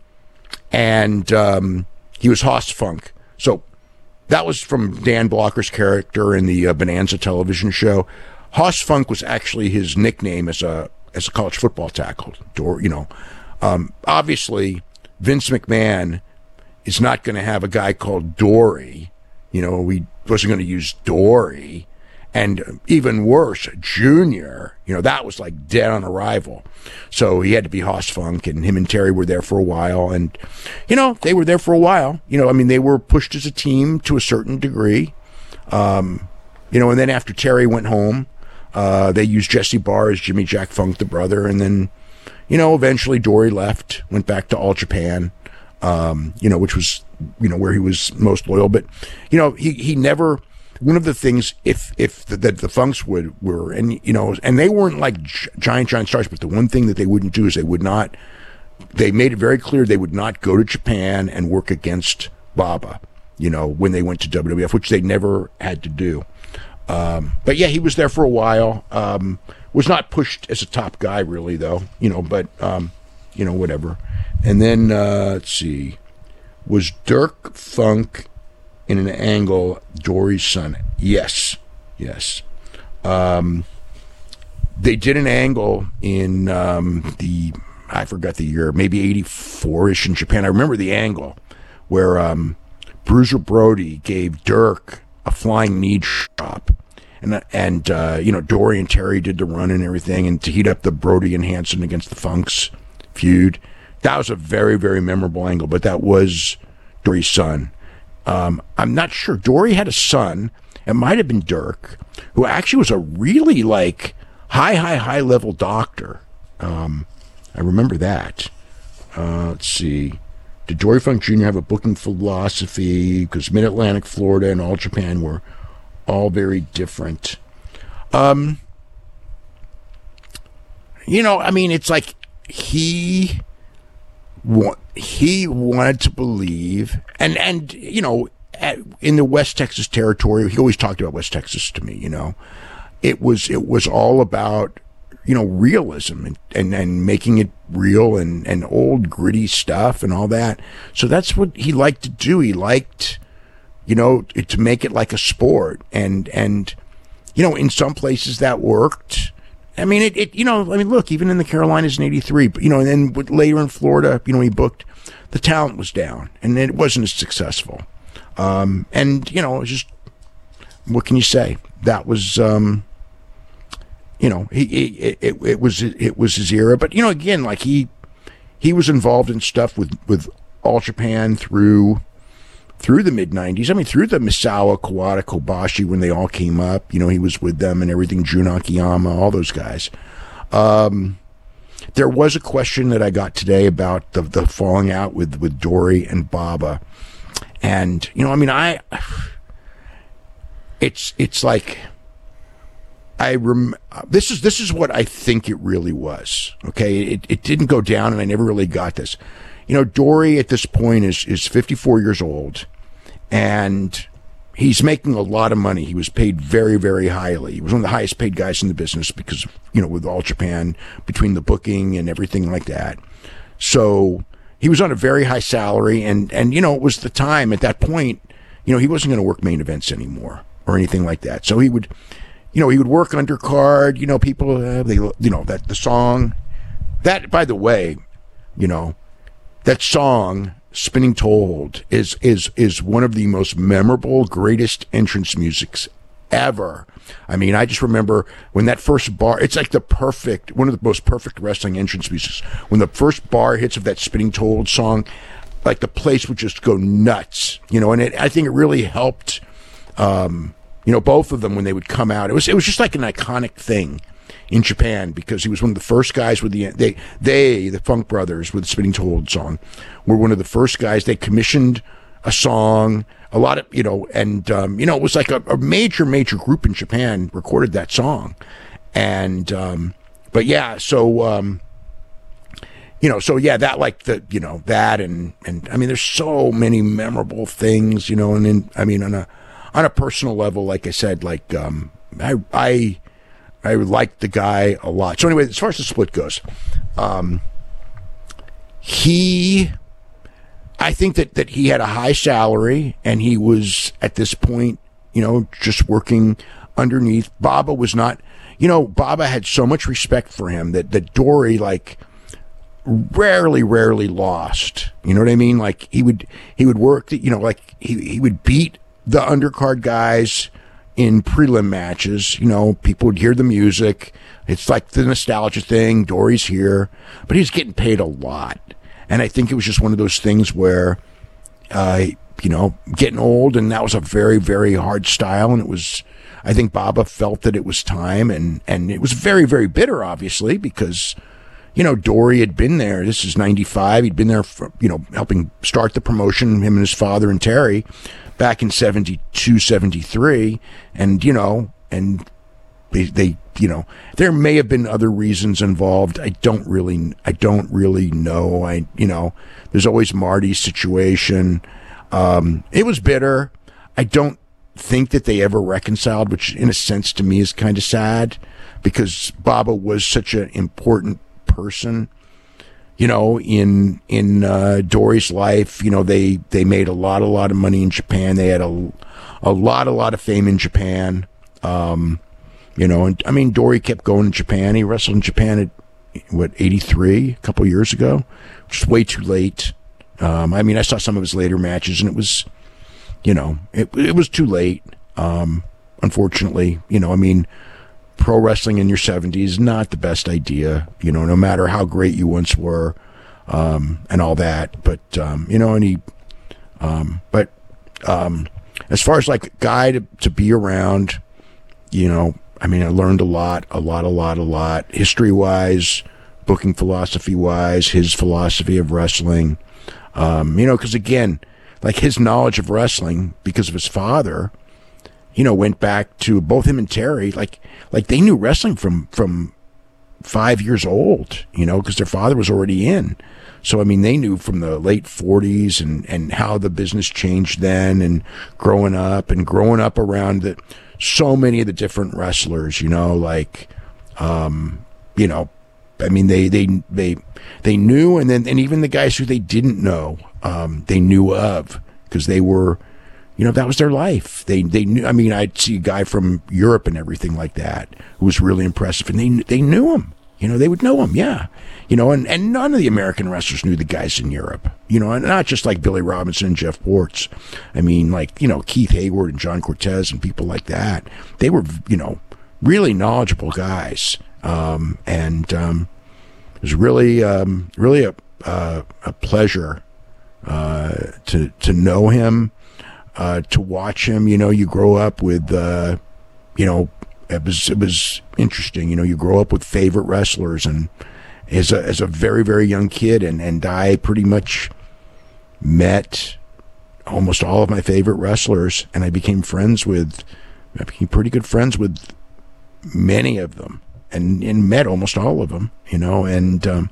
and um, he was Haas Funk. So that was from Dan Blocker's character in the uh, Bonanza television show. Haas Funk was actually his nickname as a as a college football tackle. Or, you know, um, obviously Vince McMahon is not going to have a guy called Dory. You know, he wasn't going to use Dory. And even worse, Junior, you know, that was like dead on arrival. So he had to be Haas Funk, and him and Terry were there for a while. And, you know, they were there for a while. You know, I mean, they were pushed as a team to a certain degree. Um, you know, and then after Terry went home, uh, they used Jesse Barr as Jimmy Jack Funk, the brother. And then, you know, eventually Dory left, went back to All Japan, um, you know, which was, you know, where he was most loyal. But, you know, he, he never... One of the things, if if the, that the Funks would were, and you know, and they weren't like giant giant stars, but the one thing that they wouldn't do is they would not. They made it very clear they would not go to Japan and work against Baba. You know, when they went to W W F, which they never had to do. Um, but yeah, he was there for a while. Um, was not pushed as a top guy really, though. You know, but um, you know, whatever. And then uh, let's see, was Dirk Funk in an angle Dory's son? Yes, yes. Um, they did an angle in um, the, I forgot the year, maybe eighty-four-ish in Japan. I remember the angle where um, Bruiser Brody gave Dirk a flying knee drop. And, and uh, you know, Dory and Terry did the run and everything, and to heat up the Brody and Hanson against the Funks feud. That was a very, very memorable angle, but that was Dory's son. Um, I'm not sure. Dory had a son. It might have been Dirk, who actually was a really like high, high, high level doctor. Um, I remember that. Uh, let's see. Did Dory Funk Junior have a booking philosophy? Because Mid-Atlantic, Florida, and All Japan were all very different. Um, you know, I mean, it's like he... He wanted to believe, and, and you know, at, in the West Texas territory, he always talked about West Texas to me, you know. It was it was all about, you know, realism and, and, and making it real and, and old gritty stuff and all that. So that's what he liked to do. He liked, you know, to make it like a sport. And, and you know, in some places that worked. I mean, it, it, you know, I mean, look, even in the Carolinas in eighty-three, but, you know, and then with, later in Florida, you know, he booked, the talent was down and it wasn't as successful. Um, and, you know, it was just, what can you say? That was, um, you know, he, he it, it, it was, it was his era. But, you know, again, like he, he was involved in stuff with, with All Japan through, through the mid nineties. I mean, through the Misawa, Kawada, Kobashi, when they all came up, you know, he was with them and everything, Jun Akiyama, all those guys. Um, there was a question that I got today about the, the falling out with, with Dory and Baba. And, you know, I mean, I, it's, it's like, I rem, this is, this is what I think it really was. Okay. It, it didn't go down and I never really got this. You know, Dory at this point is, is fifty-four years old, and he's making a lot of money. He was paid very, very highly. He was one of the highest paid guys in the business because, you know, with All Japan, between the booking and everything like that. So he was on a very high salary, and, and you know, it was the time at that point, you know, he wasn't going to work main events anymore or anything like that. So he would, you know, he would work undercard, you know, people, uh, they, you know, that the song, that, by the way, you know, that song, Spinning Tollhold, is is is one of the most memorable, greatest entrance musics ever. I mean, I just remember when that first bar, it's like the perfect, one of the most perfect wrestling entrance musics. When the first bar hits of that Spinning Toad song, like the place would just go nuts, you know, and it, I think it really helped, um, you know, both of them when they would come out. It was, it was just like an iconic thing in Japan because he was one of the first guys with the, they, they, the Funk Brothers with the Spinning Toad song were one of the first guys. They commissioned a song, a lot of, you know, and, um, you know, it was like a, a major, major group in Japan recorded that song. And, um, but yeah, so, um, you know, so yeah, that like the, you know, that and, and I mean, there's so many memorable things, you know, and then, I mean, on a, on a personal level, like I said, like, um, I, I, I liked the guy a lot. So anyway, as far as the split goes, um, he, I think that, that he had a high salary and he was at this point, you know, just working underneath. Baba was not, you know, Baba had so much respect for him that, that Dory, like, rarely, rarely lost. You know what I mean? Like, he would, he would work, you know, like, he, he would beat the undercard guys in prelim matches. You know, people would hear the music. It's like the nostalgia thing. Dory's here. But he's getting paid a lot. And I think it was just one of those things where, uh, you know, getting old, and that was a very, very hard style. And it was, I think Baba felt that it was time. And, and it was very, very bitter, obviously, because, you know, Dory had been there. This is ninety-five. He'd been there, for, you know, helping start the promotion, him and his father and Terry, back in seventy-two, seventy-three. And, you know, and they, they, you know, there may have been other reasons involved. I don't really, I don't really know. I, you know, there's always Marty's situation. Um, it was bitter. I don't think that they ever reconciled, which in a sense to me is kind of sad because Baba was such an important person, you know, in, in, uh, Dory's life. You know, they, they made a lot, a lot of money in Japan. They had a, a lot, a lot of fame in Japan. Um, You know, and I mean, Dory kept going to Japan. He wrestled in Japan at, what, eighty-three, a couple years ago, which is way too late. Um, I mean, I saw some of his later matches, and it was, you know, it it was too late, um, unfortunately. You know, I mean, pro wrestling in your seventies is not the best idea, you know, no matter how great you once were, um, and all that. But, um, you know, and he, um, but um, as far as like a guy to, to be around, you know, I mean, I learned a lot, a lot, a lot, a lot, history-wise, booking philosophy-wise, his philosophy of wrestling. Um, you know, because, again, like his knowledge of wrestling, because of his father, you know, went back to both him and Terry. Like, like they knew wrestling from, from five years old, you know, because their father was already in. So, I mean, they knew from the late forties and, and how the business changed then and growing up and growing up around the, so many of the different wrestlers, you know, like, um, you know, I mean, they, they, they, they knew, and then, and even the guys who they didn't know, um, they knew of because they were, you know, that was their life. They, they knew, I mean, I'd see a guy from Europe and everything like that who was really impressive, and they, they knew him. You know, they would know him, yeah. You know, and, and none of the American wrestlers knew the guys in Europe. You know, and not just like Billy Robinson and Jeff Ports. I mean, like, you know, Keith Hayward and John Cortez and people like that. They were, you know, really knowledgeable guys. Um, and um, it was really, um, really a, uh, a pleasure uh, to to know him, uh, to watch him. You know, you grow up with, uh, you know, It was it was interesting, you know. You grow up with favorite wrestlers, and as a as a very very young kid, and, and I pretty much met almost all of my favorite wrestlers, and I became friends with, I became pretty good friends with many of them, and, and met almost all of them, you know. And um,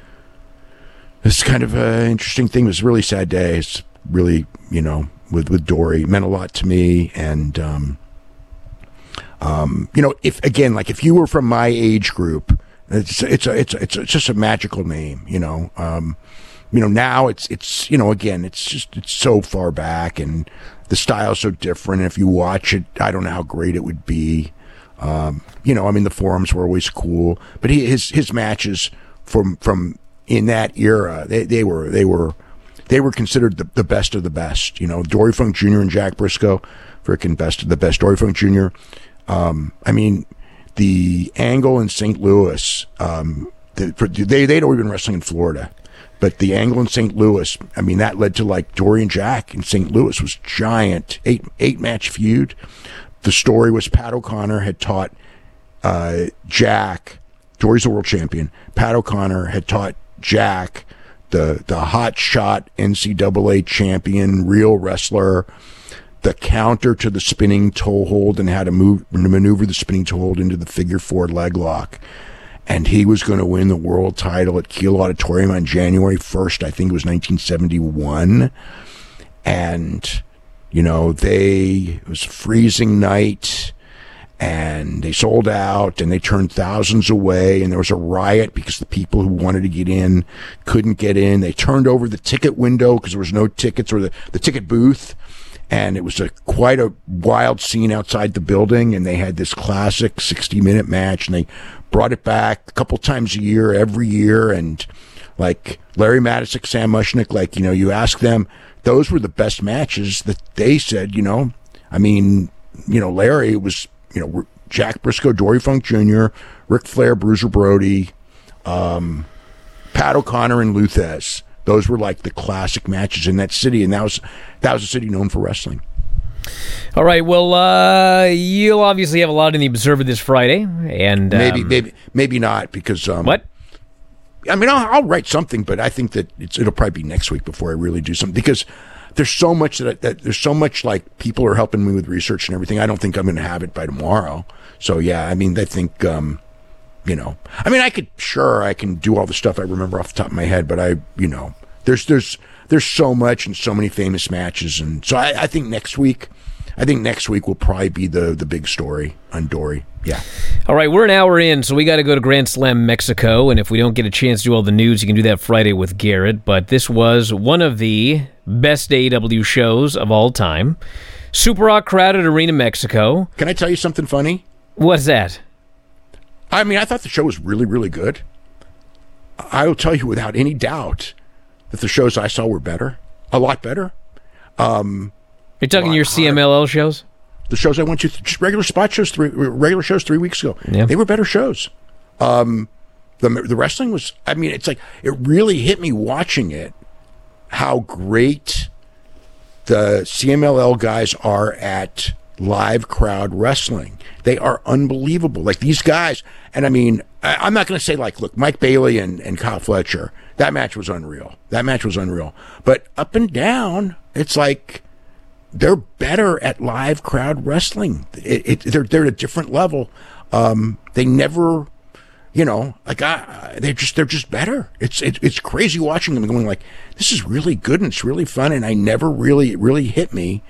it's kind of an interesting thing. It was a really sad day. It's really, you know, with with Dory, it meant a lot to me, and. Um, Um, you know, if again, like if you were from my age group, it's it's a, it's a, it's, a, it's just a magical name, you know. Um, you know, now it's it's you know, again, it's just it's so far back, and the style's so different. And if you watch it, I don't know how great it would be. Um, you know, I mean, the forums were always cool, but he, his his matches from from in that era, they they were they were they were considered the, the best of the best. You know, Dory Funk Junior and Jack Briscoe, freaking best of the best. Dory Funk Junior Um, I mean, the Angle in Saint Louis, um, the, they, they'd already been wrestling in Florida, but the Angle in Saint Louis, I mean, that led to like Dory and Jack in Saint Louis was giant, eight, eight match feud. The story was Pat O'Connor had taught, uh, Jack, Dory's the world champion. Pat O'Connor had taught Jack, the, the hot shot N C double A champion, real wrestler, the counter to the spinning toe hold and how to move, maneuver the spinning toe hold into the figure four leg lock. And he was going to win the world title at Kiel Auditorium on January first, I think it was nineteen seventy-one. And, you know, they, it was a freezing night and they sold out and they turned thousands away and there was a riot because the people who wanted to get in couldn't get in. They turned over the ticket window because there was no tickets, or the, the ticket booth. And it was a quite a wild scene outside the building, and they had this classic sixty-minute match, and they brought it back a couple times a year, every year, and like Larry Madison, Sam Mushnick, like, you know, you ask them, those were the best matches that they said, you know. I mean, you know, Larry was, you know, Jack Briscoe, Dory Funk Junior, Ric Flair, Bruiser Brody, um, Pat O'Connor, and Lou Thesz. Those were like the classic matches in that city, and that was that was a city known for wrestling. All right, well, uh, you'll obviously have a lot in the Observer this Friday, and um, maybe, maybe, maybe not because um, what? I mean, I'll, I'll write something, but I think that it's, it'll probably be next week before I really do something, because there's so much that, I, that there's so much like people are helping me with research and everything. I don't think I'm going to have it by tomorrow. So yeah, I mean, I think. Um, You know, I mean, I could, sure, I can do all the stuff I remember off the top of my head, but I, you know, there's, there's, there's so much and so many famous matches. And so I, I think next week, I think next week will probably be the, the big story on Dory. Yeah. All right, we're an hour in, so we got to go to Grand Slam Mexico. And if we don't get a chance to do all the news, you can do that Friday with Garrett. But this was one of the best A E W shows of all time. Super Rock crowded Arena Mexico. Can I tell you something funny? What's that? I mean, I thought the show was really, really good. I will tell you without any doubt that the shows I saw were better, a lot better. Um, You're talking your C M L L shows? The shows I went to, just regular spot shows, three regular shows three weeks ago. Yeah. They were better shows. Um, the the wrestling was, I mean, it's like, it really hit me watching it, how great the C M L L guys are at live crowd wrestling. They are unbelievable. Like these guys, and I mean, I, I'm not going to say like, look, Mike Bailey and, and Kyle Fletcher, that match was unreal. That match was unreal. But up and down, it's like they're better at live crowd wrestling. It, it, they're they're at a different level. Um, they never, you know, like I, they're just they're just better. It's it, it's crazy watching them going like, this is really good and it's really fun. And I never really it really hit me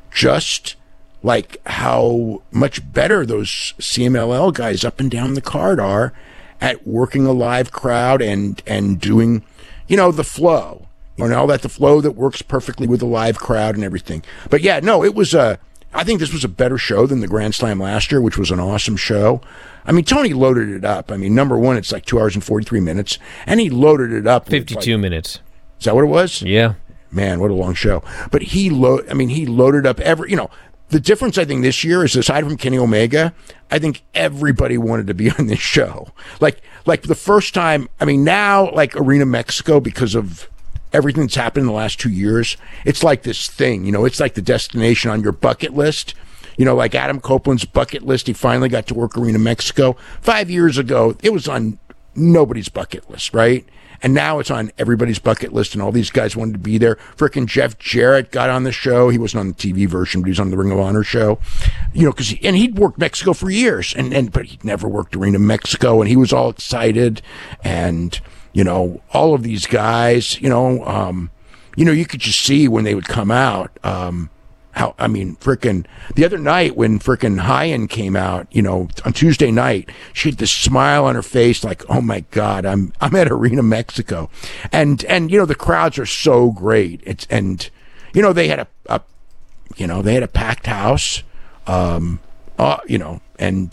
just like how much better those C M L L guys up and down the card are at working a live crowd and and doing, you know, the flow, you know, that the flow that works perfectly with the live crowd and everything. But yeah, no, it was a, I think this was a better show than the Grand Slam last year, which was an awesome show. I mean, Tony loaded it up. I mean, number one, it's like two hours and forty-three minutes, and he loaded it up. fifty-two like, minutes. Is that what it was? Yeah. Man, what a long show. But he load, I mean, he loaded up every, you know, the difference, I think, this year is, aside from Kenny Omega, I think everybody wanted to be on this show. Like, like the first time, I mean, now, like Arena Mexico, because of everything that's happened in the last two years, it's like this thing, you know, it's like the destination on your bucket list. You know, like Adam Copeland's bucket list, he finally got to work Arena Mexico. Five years ago, it was on nobody's bucket list, right? And now it's on everybody's bucket list, and all these guys wanted to be there. Frickin' Jeff Jarrett got on the show. He wasn't on the T V version, but he was on the Ring of Honor show. You know, because he, and he'd worked Mexico for years, and, and but he'd never worked Arena Mexico, and he was all excited. And you know, all of these guys, you know, um, you know, you could just see when they would come out. Um, How, I mean, frickin' the other night when frickin' Hyen came out, you know, on Tuesday night, she had this smile on her face like, oh my God, I'm, I'm at Arena Mexico. And, and, you know, the crowds are so great. It's, and, you know, they had a, a you know, they had a packed house, um, uh, you know, and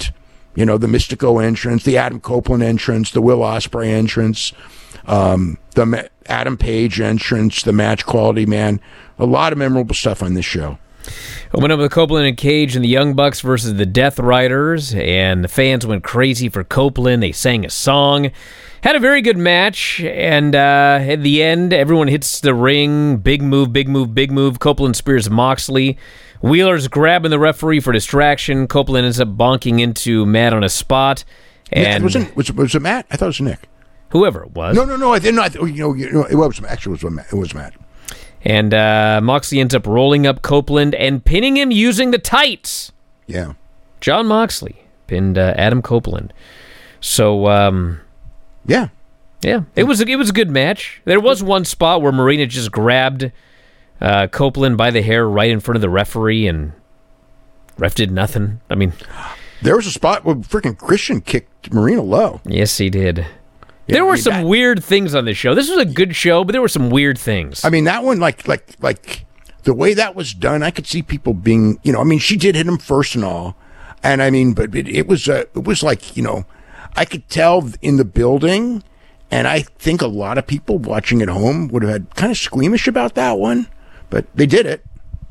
You know, the Mystico entrance, the Adam Copeland entrance, the Will Ospreay entrance, um, the Ma- Adam Page entrance, the match quality, man. A lot of memorable stuff on this show. Went up with Copeland and Cage and the Young Bucks versus the Death Riders, and the fans went crazy for Copeland. They sang a song. Had a very good match, and uh, at the end, everyone hits the ring. Big move, big move, big move. Copeland spears Moxley. Wheeler's grabbing the referee for distraction. Copeland ends up bonking into Matt on a spot. And was it, was, was it Matt? I thought it was Nick. Whoever it was. No, no, no. I did not. You know, you know it was actually it was Matt. It was Matt. And uh, Moxley ends up rolling up Copeland and pinning him using the tights. Yeah. John Moxley pinned uh, Adam Copeland. So, um, yeah, yeah, it was it was a good match. There was one spot where Marina just grabbed uh, Copeland by the hair right in front of the referee, and ref did nothing. I mean, there was a spot where freaking Christian kicked Marina low. Yes, he did. Yeah, there were I mean, some that, weird things on this show. This was a good show, but there were some weird things. I mean, that one, like, like, like the way that was done, I could see people being, you know, I mean, she did hit him first and all, and I mean, but it, it was, uh, it was like, you know, I could tell in the building, and I think a lot of people watching at home would have had kind of squeamish about that one, but they did it.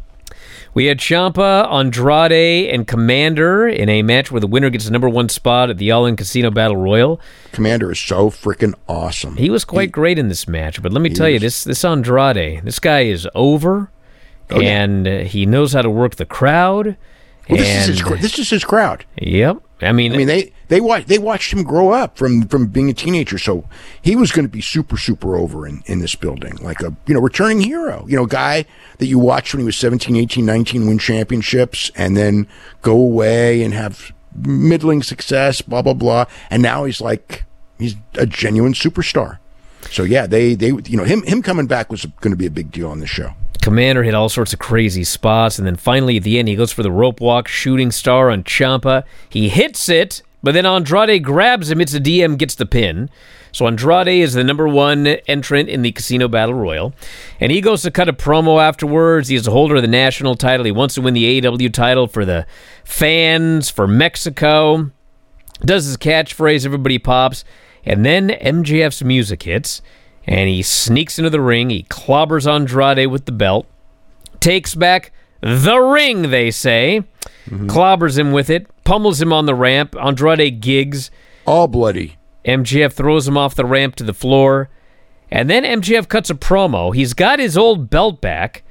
We had Ciampa, Andrade, and Commander in a match where the winner gets the number one spot at the All-In Casino Battle Royal. Commander is so freaking awesome. He was quite he, great in this match, but let me tell is. you, this this Andrade, this guy is over, oh, and yeah. he knows how to work the crowd. Well, this, is his, this is his crowd. Yep. I mean, I mean, they they watched they watched him grow up from, from being a teenager, so he was going to be super super over in, in this building, like a you know returning hero, you know, guy that you watched when he was seventeen, eighteen, nineteen, win championships, and then go away and have middling success, blah blah blah, and now he's like he's a genuine superstar. So yeah, they they you know him him coming back was going to be a big deal on this show. Commander hit all sorts of crazy spots, and then finally at the end, he goes for the rope walk, shooting star on Ciampa. He hits it, but then Andrade grabs him. It's a D M, gets the pin. So Andrade is the number one entrant in the Casino Battle Royal, and he goes to cut a promo afterwards. He's the holder of the national title. He wants to win the A E W title for the fans, for Mexico. Does his catchphrase, everybody pops, and then M J F's music hits. And he sneaks into the ring. He clobbers Andrade with the belt. Takes back the ring, they say. Mm-hmm. Clobbers him with it. Pummels him on the ramp. Andrade gigs. All bloody. M J F throws him off the ramp to the floor. And then M J F cuts a promo. He's got his old belt back.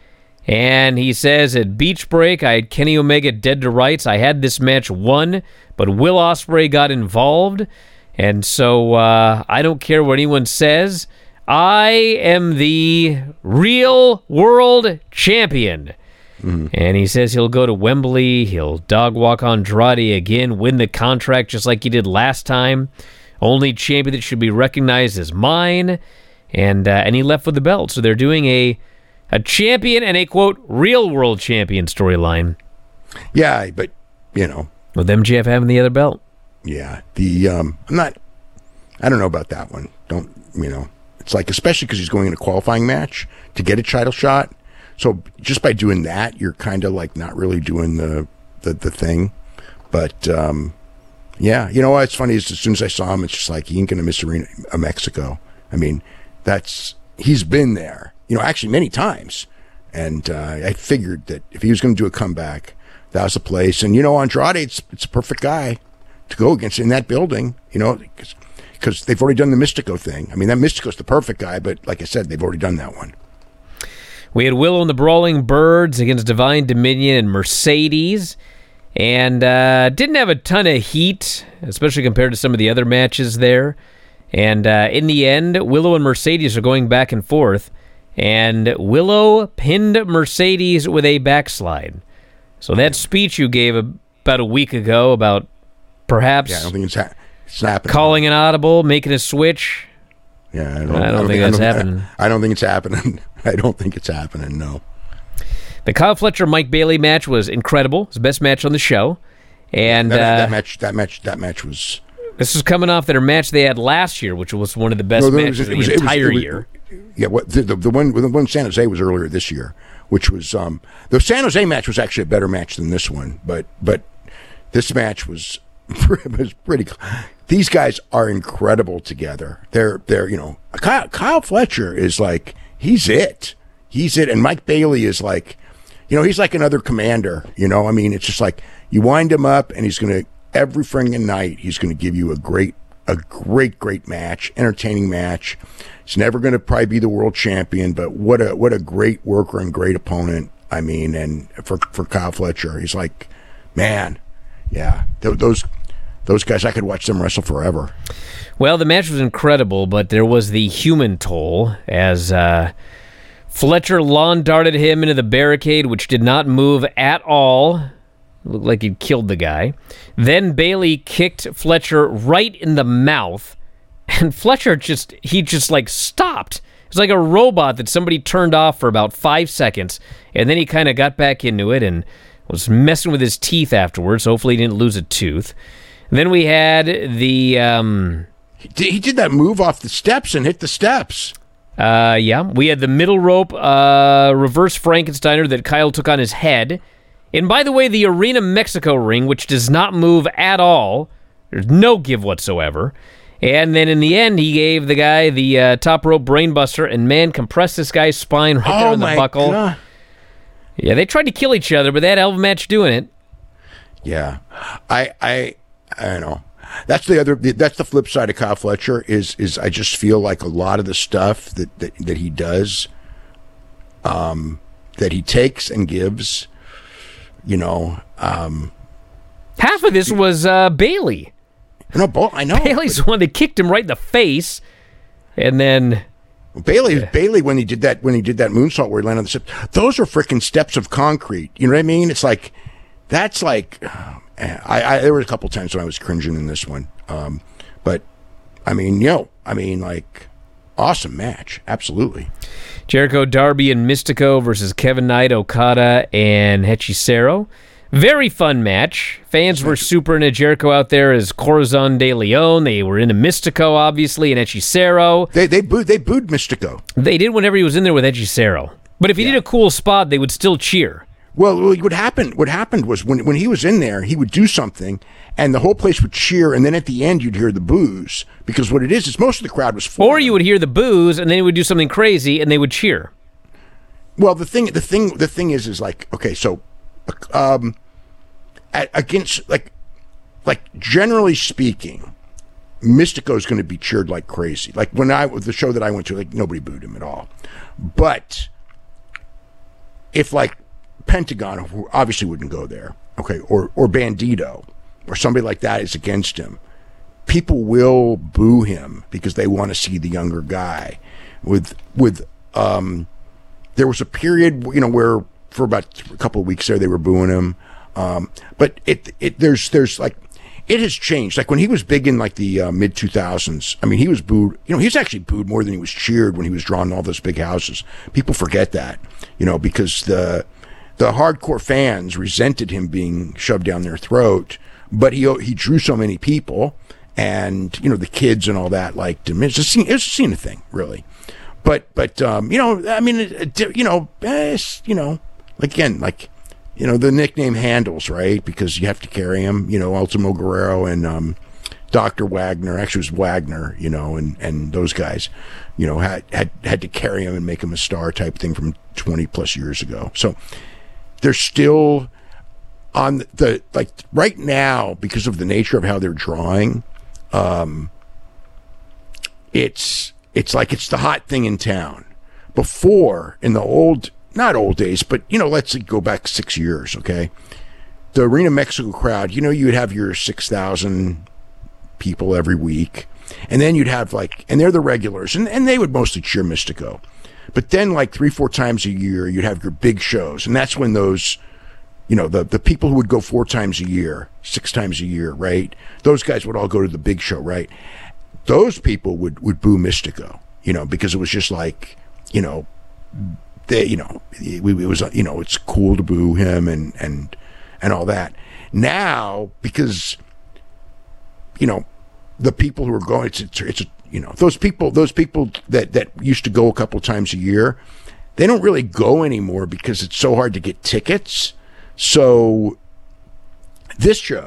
And he says, at Beach Break, I had Kenny Omega dead to rights. I had this match won, but Will Ospreay got involved. And so uh, I don't care what anyone says. I am the real world champion. Mm-hmm. And he says he'll go to Wembley, he'll dog walk Andrade again, win the contract just like he did last time. Only champion that should be recognized as mine. And uh, and he left with the belt. So they're doing a a champion and a, quote, real world champion storyline. Yeah, but, you know. With M J F having the other belt. Yeah. The, um, I'm not, I don't know about that one. Don't, you know. It's like, especially because he's going in a qualifying match to get a title shot. So just by doing that, you're kind of like not really doing the the, the thing. But um, yeah, you know what's funny is as soon as I saw him, it's just like he ain't gonna miss Arena uh, Mexico. I mean, that's he's been there, you know, actually many times. And uh, I figured that if he was going to do a comeback, that was the place. And you know, Andrade, it's it's a perfect guy to go against in that building. You know. Cause, Because they've already done the Mystico thing. I mean, that Mystico's the perfect guy, but like I said, they've already done that one. We had Willow and the Brawling Birds against Divine Dominion and Mercedes, and uh, didn't have a ton of heat, especially compared to some of the other matches there. And uh, in the end, Willow and Mercedes are going back and forth, and Willow pinned Mercedes with a backslide. So that speech you gave about a week ago about perhaps... Yeah, I don't think it's happening. It's happening. Calling an audible, making a switch. Yeah, I don't, I don't, I don't think, think that's I don't, happening. I, I don't think it's happening. I don't think it's happening, no. The Kyle Fletcher-Mike Bailey match was incredible. It was the best match on the show. And that, uh, that match that match that match was This is coming off their match they had last year, which was one of the best no, matches was, of the was, entire it was, it was, year. Yeah, what the, the, the one the one San Jose was earlier this year, which was um the San Jose match was actually a better match than this one, but but this match was it was pretty. These guys are incredible together. They're they're you know Kyle, Kyle Fletcher is like he's it. He's it, and Mike Bailey is like, you know, he's like another commander. You know, I mean, it's just like you wind him up, and he's gonna every friggin' night he's gonna give you a great a great great match, entertaining match. He's never gonna probably be the world champion, but what a what a great worker and great opponent. I mean, and for for Kyle Fletcher, he's like, man, yeah, th- those. Those guys, I could watch them wrestle forever. Well, the match was incredible, but there was the human toll as uh, Fletcher lawn darted him into the barricade, which did not move at all. Looked like he'd killed the guy. Then Bailey kicked Fletcher right in the mouth, and Fletcher just, he just like stopped. It was like a robot that somebody turned off for about five seconds, and then he kind of got back into it and was messing with his teeth afterwards. Hopefully he didn't lose a tooth. Then we had the... Um, he, did, he did that move off the steps and hit the steps. Uh, yeah, we had the middle rope uh, reverse Frankensteiner that Kyle took on his head. And by the way, the Arena Mexico ring, which does not move at all. There's no give whatsoever. And then in the end, he gave the guy the uh, top rope brainbuster, and man, compressed this guy's spine right oh there on the my buckle. God. Yeah, they tried to kill each other, but they had a hell of a match doing it. Yeah, I, I, I don't know. That's the other. That's the flip side of Kyle Fletcher. Is is I just feel like a lot of the stuff that that, that he does, um, that he takes and gives, you know, um, half of this was uh, Bailey. No, Bo- I know Bailey's the one that kicked him right in the face, and then. Bailey, Yeah. Bailey, when he did that, when he did that moonsault where he landed on the steps, those are freaking steps of concrete. You know what I mean? It's like, that's like, I, I there were a couple times when I was cringing in this one, um, but I mean, yo, I mean, like, awesome match, absolutely. Jericho, Darby, and Mystico versus Kevin Knight, Okada, and Hechicero. Very fun match. Fans were super into Jericho out there as Corazon de Leon. They were into Mystico, obviously, and Hechicero. They they booed they booed Mystico. They did whenever he was in there with Hechicero. But if he Yeah. did a cool spot, they would still cheer. Well, what happened? What happened was when when he was in there, he would do something, and the whole place would cheer, and then at the end, you'd hear the boos because what it is is most of the crowd was for Or you would hear the boos, and then he would do something crazy, and they would cheer. Well, the thing, the thing, the thing is, is like, okay, so, um, at, against, like, like generally speaking, Mystico is going to be cheered like crazy. Like when I, the show that I went to, like nobody booed him at all. But if like Pentagon, who obviously wouldn't go there, okay, or or Bandito, or somebody like that is against him, people will boo him because they want to see the younger guy. With with um. There was a period, you know, where for about a couple of weeks there they were booing him, um, but it it there's there's like it has changed. Like when he was big in like the uh, mid two thousands, I mean, he was booed. You know, he was actually booed more than he was cheered when he was drawn in all those big houses. People forget that, you know, because the the hardcore fans resented him being shoved down their throat. But he he drew so many people, and you know the kids and all that liked him. It's a scene, it's a scene of thing, really. But, but um, you know, I mean, it, it, you know, eh, you know, again, like, you know, the nickname handles, right? Because you have to carry him, you know, Ultimo Guerrero and um, Doctor Wagner, actually it was Wagner, you know, and, and those guys, you know, had, had, had to carry him and make him a star type thing from twenty plus years ago. So they're still on the, like, right now, because of the nature of how they're drawing, um, it's, It's like it's the hot thing in town. Before, in the old, not old days, but, you know, let's go back six years, okay? The Arena Mexico crowd, you know, you'd have your six thousand people every week. And then you'd have, like, and they're the regulars, and, and they would mostly cheer Mystico. But then, like, three, four times a year, you'd have your big shows. And that's when those, you know, the, the people who would go four times a year, six times a year, right? Those guys would all go to the big show, right? Those people would, would boo Mystico, you know, because it was just like, you know, they, you know, it, it was, you know, it's cool to boo him and, and, and all that. Now, because, you know, the people who are going, it's, it's, it's, you know, those people, those people that, that used to go a couple times a year, they don't really go anymore because it's so hard to get tickets. So this show,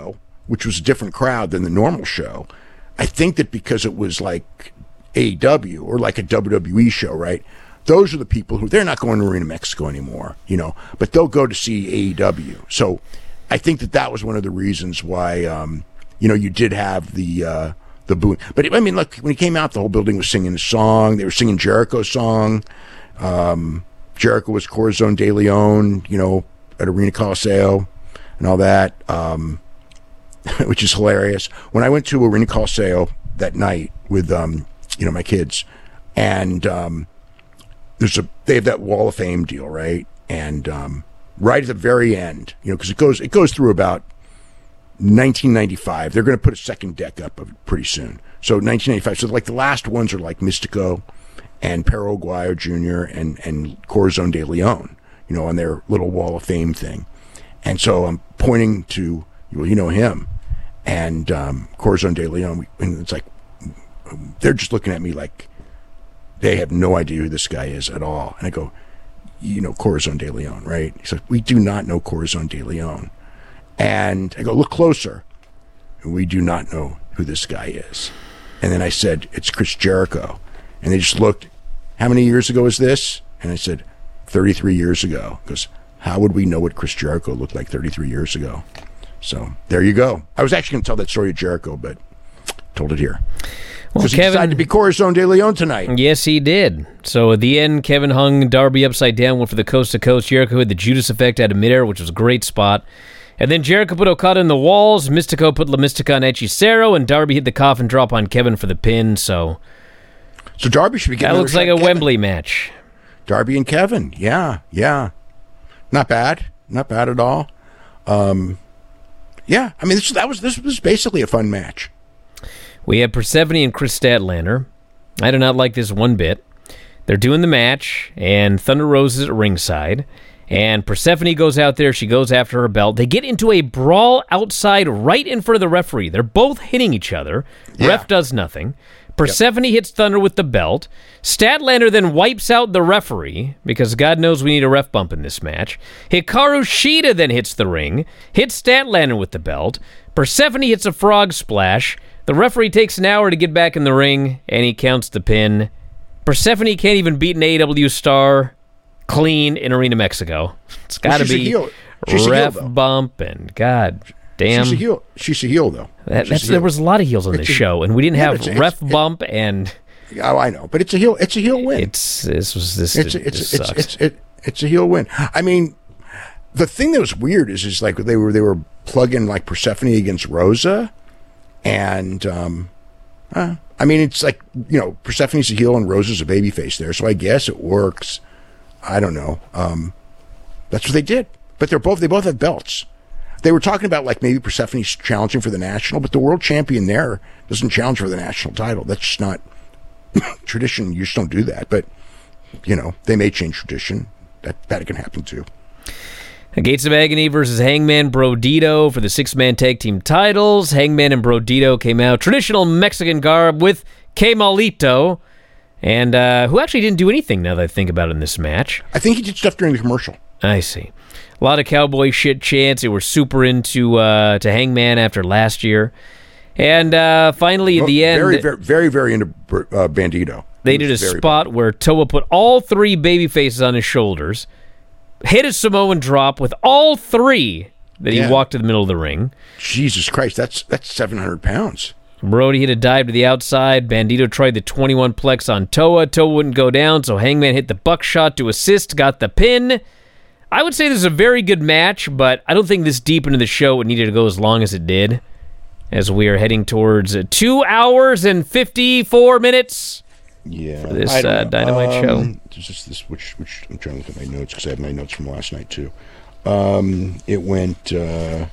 which was a different crowd than the normal show. I think that because it was like A E W or like a W W E show, right? Those are the people who, they're not going to Arena Mexico anymore, you know, but they'll go to see A E W. So I think that that was one of the reasons why, um, you know, you did have the uh, the booing. But I mean, look, when he came out, the whole building was singing a song. They were singing Jericho's song. Um, Jericho was Corazon de Leon, you know, at Arena Coliseo and all that, um, which is hilarious. When I went to Arena Coliseo that night with, um, you know, my kids, and um, there's a they have that Wall of Fame deal, right? And um, right at the very end, you know, because it goes it goes through about nineteen ninety-five. They're going to put a second deck up of it pretty soon. So nineteen ninety-five. So like the last ones are like Mystico and Perro Aguayo Junior and and Corazon de Leon, you know, on their little Wall of Fame thing. And so I'm pointing to, well, you know him, and um, Corazon de Leon, and it's like they're just looking at me like they have no idea who this guy is at all. And I go, you know, Corazon de Leon, right? He's like, we do not know Corazon de Leon. And I go, look closer. We do not know who this guy is. And then I said, it's Chris Jericho. And they just looked, how many years ago is this? And I said, thirty-three years ago. Because how would we know what Chris Jericho looked like thirty-three years ago? So there you go. I was actually going to tell that story of Jericho, but told it here. Well, because Kevin, he decided to be Corazon de Leon tonight. Yes, he did. So at the end, Kevin hung Darby upside down, went for the coast-to-coast. Jericho had the Judas effect out of midair, which was a great spot. And then Jericho put Okada in the walls, Mystico put La Mystica on Hechicero, and Darby hit the coffin drop on Kevin for the pin. So, so Darby should be getting that looks like a Kevin. Wembley match. Darby and Kevin, yeah, yeah. Not bad. Not bad at all. Um, yeah, I mean, this, that was this was basically a fun match. We have Persephone and Chris Statlander. I do not like this one bit. They're doing the match, and Thunder Rose is at ringside. And Persephone goes out there. She goes after her belt. They get into a brawl outside right in front of the referee. They're both hitting each other. Yeah. Ref does nothing. Persephone yep. hits Thunder with the belt. Statlander then wipes out the referee, because God knows we need a ref bump in this match. Hikaru Shida then hits the ring, hits Statlander with the belt. Persephone hits a frog splash. The referee takes an hour to get back in the ring, and he counts the pin. Persephone can't even beat an A E W star clean in Arena Mexico. It's got to well, be ref heel, bump, and God damn. She's a heel. She's a heel, though. That, that's, a heel. There was a lot of heels on this a, show, and we didn't yeah, have it's, ref it's, bump and... Oh, I know, but it's a heel. It's a heel win. It's this was this. It's it, it's this it's, sucks. it's it's it's a heel win. I mean, the thing that was weird is is like they were they were plugging like Persephone against Rosa, and um, uh, I mean it's like, you know, Persephone's a heel and Rosa's a babyface there, so I guess it works. I don't know. Um, that's what they did, but they're both they both have belts. They were talking about like maybe Persephone's challenging for the national, but the world champion there doesn't challenge for the national title. That's just not tradition. You just don't do that. But, you know, they may change tradition. That that can happen too. Gates of Agony versus Hangman Brodito for the six-man tag team titles. Hangman and Brodito came out traditional Mexican garb with Kemalito, and uh, who actually didn't do anything now that I think about it in this match. I think he did stuff during the commercial. I see. A lot of cowboy shit chants. They were super into uh, to Hangman after last year. And uh, finally, at the end... Very, very, very, very into uh, Bandito. They did a spot bad. where Toa put all three baby faces on his shoulders, hit a Samoan drop with all three that yeah. he walked to the middle of the ring. Jesus Christ, that's that's seven hundred pounds. Brody hit a dive to the outside. Bandito tried the twenty-one plex on Toa. Toa wouldn't go down, so Hangman hit the buckshot to assist, got the pin. I would say this is a very good match, but I don't think this deep into the show it needed to go as long as it did, as we are heading towards two hours and fifty-four minutes yeah, for this uh, Dynamite um, show. Is this, this, which, which, I'm trying to look at my notes because I have my notes from last night, too. Um, it went uh,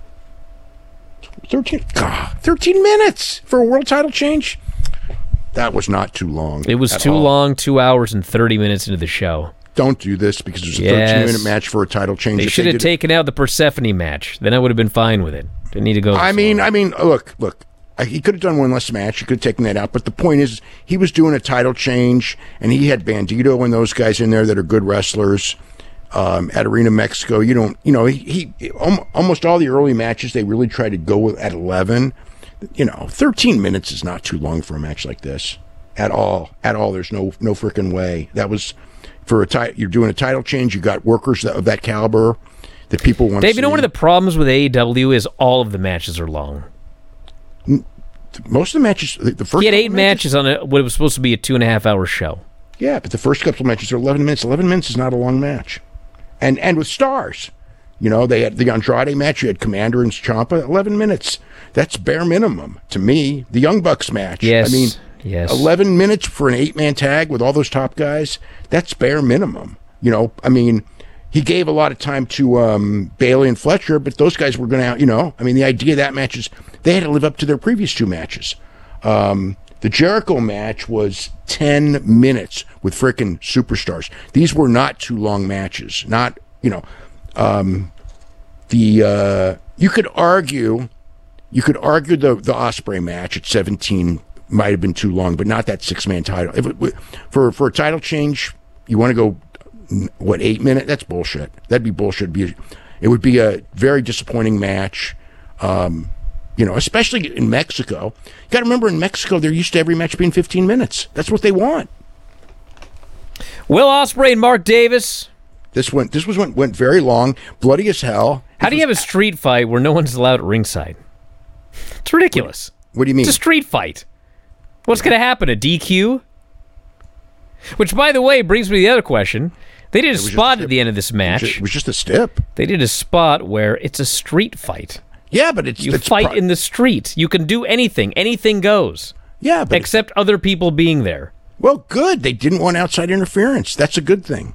thirteen, God, thirteen minutes for a world title change? That was not too long. It was too all. long, two hours and thirty minutes into the show. Don't do this because there's a yes. thirteen-minute match for a title change. They should have taken out the Persephone match. Then I would have been fine with it. Didn't need to go. I mean, I mean, look, look. He could have done one less match. He could have taken that out. But the point is, he was doing a title change, and he had Bandito and those guys in there that are good wrestlers. um, at Arena Mexico. You don't, you know, he, he almost all the early matches they really try to go with at eleven. You know, thirteen minutes is not too long for a match like this at all. At all, there's no no freaking way. That was for a ti- you're doing a title change. You got workers that, of that caliber that people want. Dave, to you know see. one of the problems with A E W is all of the matches are long. Most of the matches, the first He had couple eight matches, matches on a, what was supposed to be a two and a half hour show. Yeah, but the first couple of matches are eleven minutes. eleven minutes is not a long match. And and with stars. You know, they had the Andrade match. You had Commander and Ciampa. eleven minutes. That's bare minimum to me. The Young Bucks match. Yes. I mean, yes. eleven minutes for an eight-man tag with all those top guys. That's bare minimum. You know, I mean, he gave a lot of time to um, Bailey and Fletcher, but those guys were going to, you know, I mean, the idea of that match is they had to live up to their previous two matches. Um, the Jericho match was ten minutes with frickin' superstars. These were not too long matches. Not, you know, um, the uh, you could argue, you could argue the the Ospreay match at seventeen might have been too long, but not that six man title. If it, for for a title change, you want to go what eight minute? That's bullshit. That'd be bullshit. It'd be, it would be a very disappointing match. Um, you know, especially in Mexico. You got to remember, in Mexico, they're used to every match being fifteen minutes. That's what they want. Will Ospreay and Mark Davis. This went. This was went went very long, bloody as hell. How do you have a street fight where no one's allowed at ringside? It's ridiculous. What do you mean? It's a street fight. What's going to happen? A D Q? Which, by the way, brings me to the other question. They did a spot at the end of this match. It was just, it was just a stip. They did a spot where it's a street fight. Yeah, but it's you it's fight pro- in the street. You can do anything. Anything goes. Yeah, but except other people being there. Well, good. They didn't want outside interference. That's a good thing.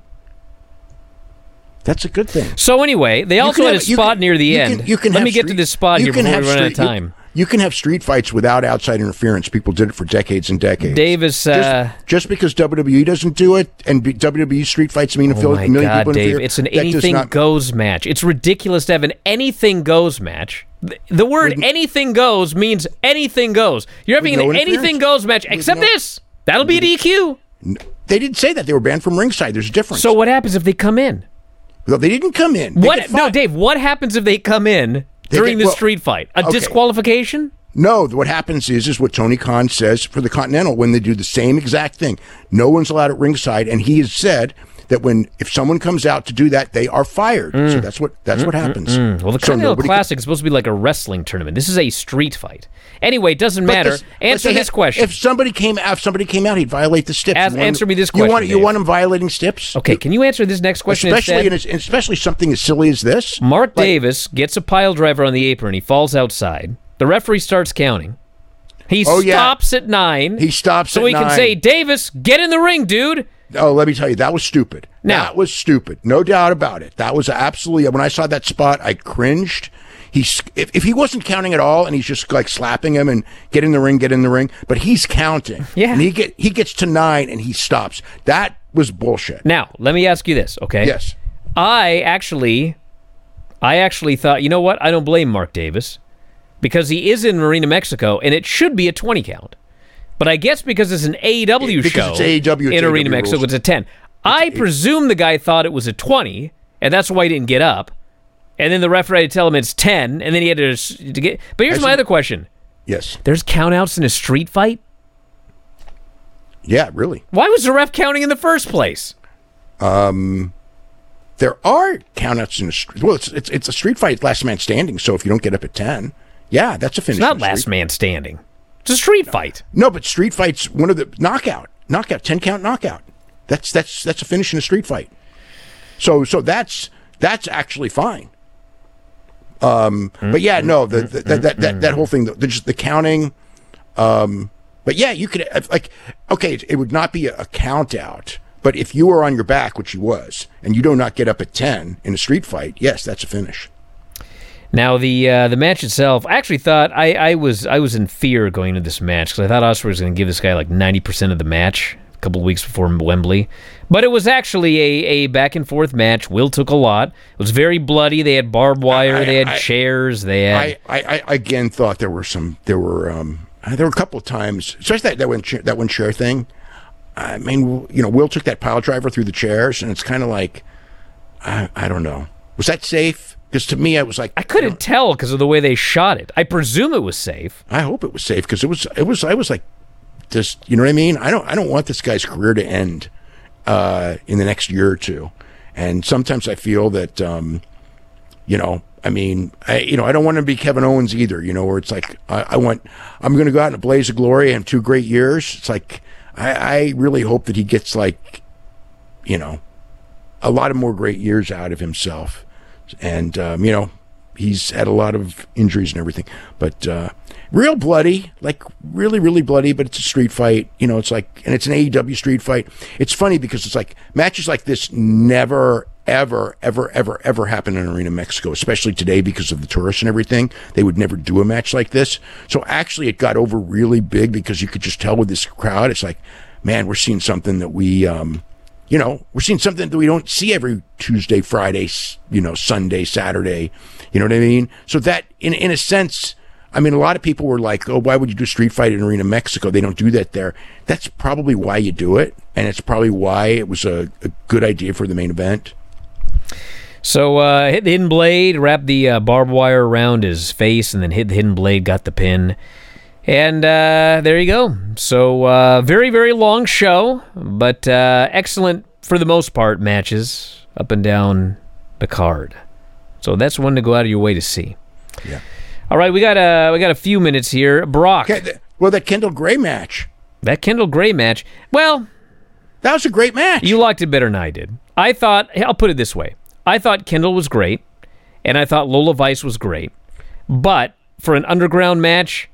That's a good thing. So anyway, they also had a spot can, near the you end. Can, you can Let me street, get to this spot here before we run street, out of time. You, you can have street fights without outside interference. People did it for decades and decades. Davis, uh, just, just because W W E doesn't do it, and W W E street fights mean a, oh a million God, people Dave, interfere, it's an anything not, goes match. It's ridiculous to have an anything goes match. The, the word with, anything goes means anything goes. You're having no an anything goes match, except no, this. That'll be a D Q. They didn't say that. They were banned from ringside. There's a difference. So what happens if they come in? No, they didn't come in. They what? No, Dave. What happens if they come in they during get, the well, street fight? A okay. disqualification? No. What happens is is what Tony Khan says for the Continental when they do the same exact thing. No one's allowed at ringside, and he has said that when if someone comes out to do that, they are fired. Mm. So that's what that's mm, what happens. Mm, mm. Well, the so Continental Classic can, is supposed to be like a wrestling tournament. This is a street fight. Anyway, it doesn't matter. This, answer this question. If somebody came out, if somebody came out, he'd violate the steps. As, want, answer me this question. You want Dave. you want him violating steps? Okay, can you answer this next question especially instead? In, especially something as silly as this. Mark like, Davis gets a pile driver on the apron. He falls outside. The referee starts counting. He oh, stops yeah. at nine. He stops so at he nine. can say, Davis, get in the ring, dude. Oh, let me tell you, that was stupid. Now, that was stupid. No doubt about it. That was absolutely, when I saw that spot, I cringed. He's, if, if he wasn't counting at all and he's just like slapping him and get in the ring, get in the ring, but he's counting. Yeah. And he get he gets to nine and he stops. That was bullshit. Now, let me ask you this, okay? Yes. I actually, I actually thought, you know what? I don't blame Mark Davis because he is in Arena Mexico and it should be a twenty count. But I guess because it's an A E W because show it's A E W, it's in A E W Arena Mexico, rules. it's a ten. I presume the guy thought it was a twenty, and that's why he didn't get up. And then the referee had to tell him it's ten, and then he had to, to get... But here's As my in, other question. Yes. There's countouts in a street fight? Yeah, really. Why was the ref counting in the first place? Um, there are countouts in a street... Well, it's, it's, it's a street fight, last man standing, so if you don't get up at ten, yeah, that's a finish. It's not last man standing. It's a street fight. No, but street fights, one of the... Knockout. Knockout. ten-count knockout. That's that's that's a finish in a street fight. So so that's that's actually fine. Um, but yeah, no, the, the, the, that that that whole thing, the, just the counting. Um, but yeah, you could like okay, it, it would not be a, a count out, but if you were on your back, which he was, and you do not get up at ten in a street fight, yes, that's a finish. Now the uh, the match itself, I actually thought I, I was I was in fear going into this match because I thought Ospreay was going to give this guy like ninety percent of the match. Couple of weeks before Wembley, but it was actually a, a back and forth match. Will took a lot. It was very bloody. They had barbed wire. I, I, they had I, chairs. They had. I, I, I again thought there were some. There were um. There were a couple of times, especially that that one chair, that one chair thing. I mean, you know, Will took that pile driver through the chairs, and it's kind of like, I, I don't know. Was that safe? Because to me, I was like, I couldn't tell because of the way they shot it. I presume it was safe. I hope it was safe because it was. It was. I was like, just you know what I mean. I don't. I don't want this guy's career to end uh, in the next year or two. And sometimes I feel that, um, you know, I mean, I you know, I don't want to be Kevin Owens either. You know, where it's like I, I want. I'm going to go out in a blaze of glory and have two great years. It's like I, I really hope that he gets like, you know, a lot of more great years out of himself. And, um, you know, he's had a lot of injuries and everything. But uh, real bloody, like really, really bloody, but it's a street fight. You know, it's like, and it's an A E W street fight. It's funny because it's like matches like this never, ever, ever, ever, ever happen in Arena Mexico, especially today because of the tourists and everything. They would never do a match like this. So actually it got over really big because you could just tell with this crowd, it's like, man, we're seeing something that we... Um, You know, we're seeing something that we don't see every Tuesday, Friday, you know, Sunday, Saturday. You know what I mean? So that, in in a sense, I mean, a lot of people were like, oh, why would you do street fight in Arena Mexico? They don't do that there. That's probably why you do it. And it's probably why it was a, a good idea for the main event. So uh, hit the hidden blade, wrapped the uh, barbed wire around his face, and then hit the hidden blade, got the pin. And uh, there you go. So uh, very, very long show, but uh, excellent, for the most part, matches up and down the card. So that's one to go out of your way to see. Yeah. All right, we got a, we got a few minutes here. Brock. Okay, well, that Kendall Gray match. That Kendall Gray match. Well, that was a great match. You liked it better than I did. I thought, I'll put it this way. I thought Kendall was great, and I thought Lola Vice was great. But for an underground match,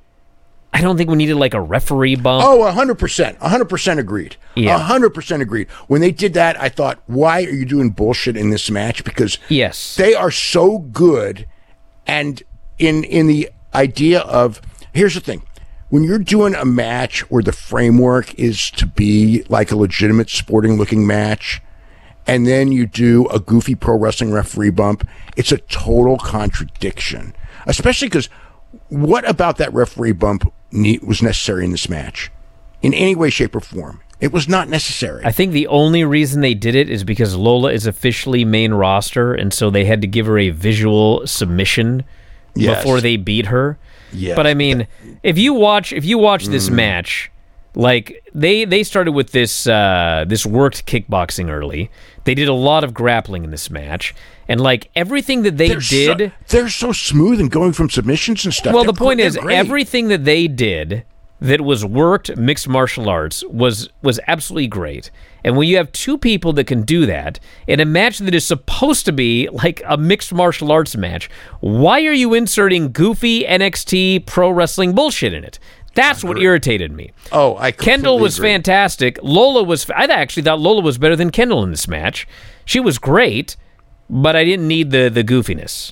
I don't think we needed like a referee bump. Oh, one hundred percent. one hundred percent agreed. Yeah. one hundred percent agreed. When they did that, I thought, why are you doing bullshit in this match? Because yes, they are so good. And in in the idea of, here's the thing. When you're doing a match where the framework is to be like a legitimate sporting-looking match, and then you do a goofy pro wrestling referee bump, it's a total contradiction. Especially because what about that referee bump was necessary in this match? In any way, shape, or form. It was not necessary. I think the only reason they did it is because Lola is officially main roster, and so they had to give her a visual submission yes. before they beat her. Yes. But I mean, if you watch if you watch this mm. match, like they they started with this uh, this worked kickboxing early. They did a lot of grappling in this match, and like everything that they they're did, so, they're so smooth and going from submissions and stuff. Well, they're the point is, great. everything that they did that was worked mixed martial arts was was absolutely great. And when you have two people that can do that in a match that is supposed to be like a mixed martial arts match, why are you inserting goofy N X T pro wrestling bullshit in it? That's what irritated me. Oh, I Kendall was agree. fantastic. Lola was. I actually thought Lola was better than Kendall in this match. She was great, but I didn't need the the goofiness.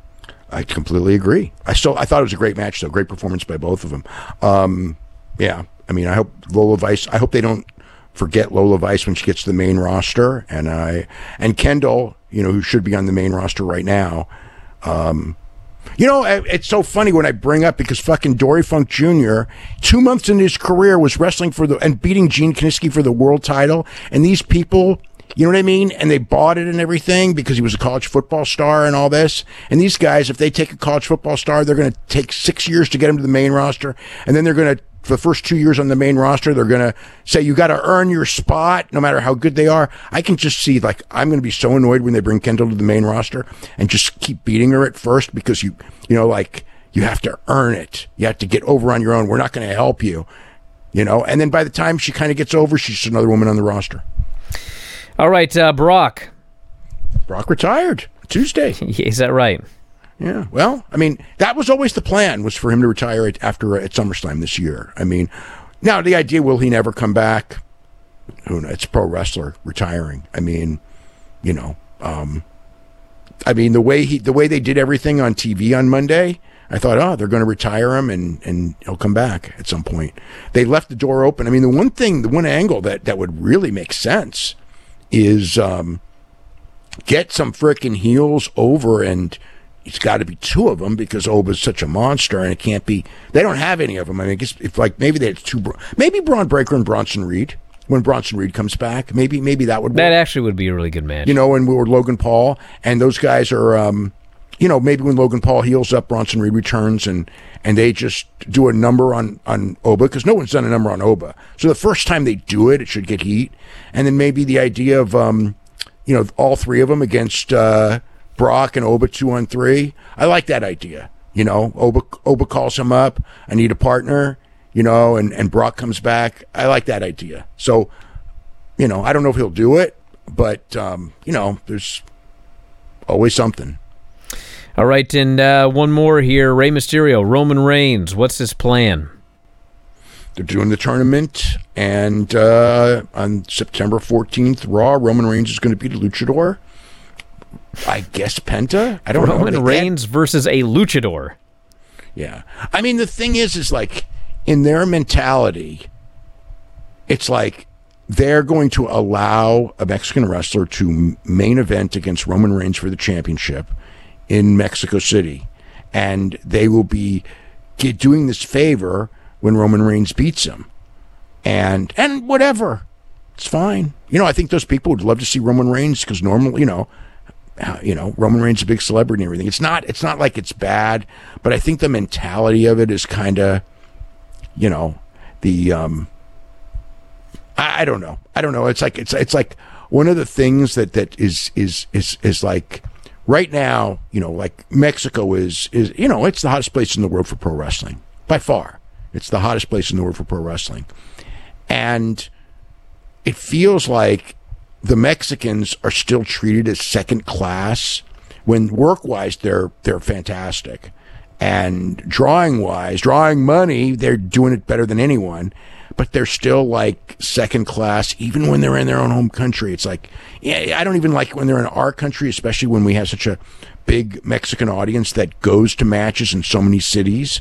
I completely agree. I still I thought it was a great match, though. Great performance by both of them. Um, yeah, I mean, I hope Lola Vice. I hope they don't forget Lola Vice when she gets to the main roster, and I and Kendall, you know, who should be on the main roster right now. Um, You know, it's so funny when I bring up because fucking Dory Funk Junior, two months into his career, was wrestling for the and beating Gene Kiniski for the world title. And these people, you know what I mean? And they bought it and everything because he was a college football star and all this. And these guys, if they take a college football star, they're going to take six years to get him to the main roster. And then they're going to, for the first two years on the main roster, they're going to say, you got to earn your spot no matter how good they are. I can just see, like, I'm going to be so annoyed when they bring Kendall to the main roster and just keep beating her at first because you, you know, like, you have to earn it. You have to get over on your own. We're not going to help you, you know? And then by the time she kind of gets over, she's just another woman on the roster. All right, uh, Brock. Brock retired Tuesday. Is that right? Yeah, well, I mean, that was always the plan, was for him to retire at, after at SummerSlam this year. I mean, now the idea, will he never come back? Who knows? It's a pro wrestler retiring. I mean, you know, um, I mean, the way he, the way they did everything on T V on Monday, I thought, oh, they're going to retire him and, and he'll come back at some point. They left the door open. I mean, the one thing, the one angle that, that would really make sense is um, get some frickin' heels over, and it's got to be two of them because Oba's such a monster, and it can't be. They don't have any of them. I mean, I guess if like maybe they had two, maybe Braun Breaker and Bronson Reed. when Bronson Reed comes back. Maybe maybe that would work. That actually would be a really good match. You know, when we were Logan Paul, and those guys are, um, you know, maybe when Logan Paul heals up, Bronson Reed returns, and, and they just do a number on, on Oba, because no one's done a number on Oba. So the first time they do it, it should get heat. And then maybe the idea of, um, you know, all three of them against uh, Brock and Oba two on three. I like that idea. You know, Oba, Oba calls him up, I need a partner. You know, and, and Brock comes back. I like that idea. So, you know, I don't know if he'll do it, but, um, you know, there's always something. All right, and uh, one more here. Rey Mysterio, Roman Reigns. What's his plan? They're doing the tournament, and uh, on September fourteenth, Raw, Roman Reigns is going to be the luchador. I guess Penta? I don't Roman know. Roman Reigns versus a luchador. Yeah. I mean, the thing is, is like, in their mentality, it's like they're going to allow a Mexican wrestler to main event against Roman Reigns for the championship in Mexico City. And they will be get, doing this favor when Roman Reigns beats him. And and whatever. It's fine. You know, I think those people would love to see Roman Reigns because normally, you know, uh, you know, Roman Reigns is a big celebrity and everything. It's not, it's not like it's bad, but I think the mentality of it is kind of, you know, the um, I, I don't know. I don't know. It's like it's it's like one of the things that, that is is is is like right now, you know, like Mexico is is you know, it's the hottest place in the world for pro wrestling. By far. It's the hottest place in the world for pro wrestling. And it feels like the Mexicans are still treated as second class when work wise they're they're fantastic. And drawing-wise, drawing money, they're doing it better than anyone. But they're still, like, second class, even when they're in their own home country. It's like, yeah, I don't even like it when they're in our country, especially when we have such a big Mexican audience that goes to matches in so many cities.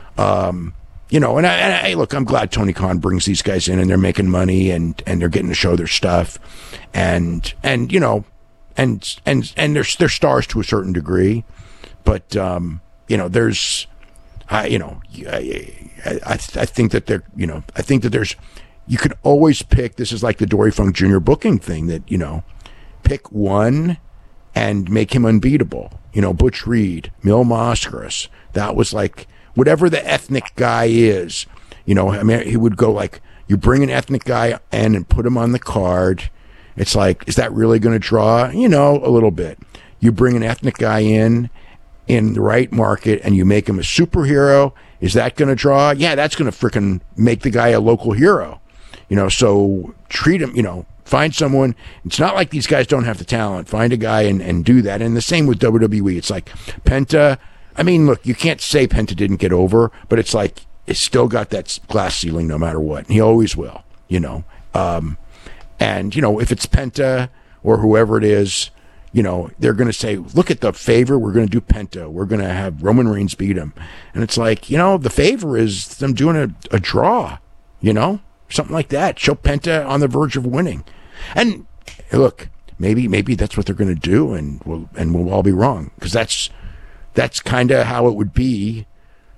Um, you know, and I, and I, look, I'm glad Tony Khan brings these guys in, and they're making money, and, and they're getting to show their stuff. And, and you know, and and and they're, they're stars to a certain degree. But... Um, You know, there's, I, you know, I, I, I think that there, you know, I think that there's, you could always pick, this is like the Dory Funk Junior booking thing that, you know, pick one and make him unbeatable. You know, Butch Reed, Mil Mascaras, that was like, whatever the ethnic guy is, you know, I mean, he would go like, you bring an ethnic guy in and put him on the card. It's like, is that really going to draw? You know, a little bit. You bring an ethnic guy in, in the right market, and you make him a superhero, is that going to draw? Yeah, that's going to frickin' make the guy a local hero. You know, so treat him, you know, find someone. It's not like these guys don't have the talent. Find a guy and, and do that. And the same with W W E. It's like Penta. I mean, look, you can't say Penta didn't get over, but it's like it's still got that glass ceiling no matter what. And he always will, you know. Um, and, you know, if it's Penta or whoever it is, you know, they're going to say, look at the favor. We're going to do Penta. We're going to have Roman Reigns beat him. And it's like, you know, the favor is them doing a, a draw, you know, something like that. Show Penta on the verge of winning. And look, maybe maybe that's what they're going to do, and we'll, and we'll all be wrong, because that's that's kind of how it would be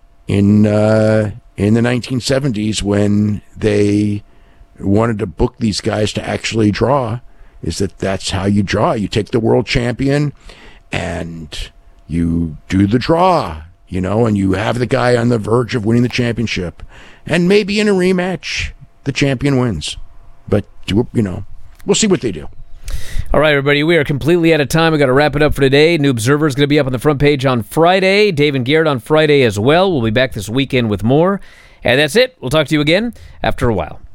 in uh, in the nineteen seventies when they wanted to book these guys to actually draw. Is that that's how you draw. You take the world champion and you do the draw, you know, and you have the guy on the verge of winning the championship. And maybe in a rematch, the champion wins. But, you know, we'll see what they do. All right, everybody, we are completely out of time. We've got to wrap it up for today. New Observer is going to be up on the front page on Friday. Dave and Garrett on Friday as well. We'll be back this weekend with more. And that's it. We'll talk to you again after a while.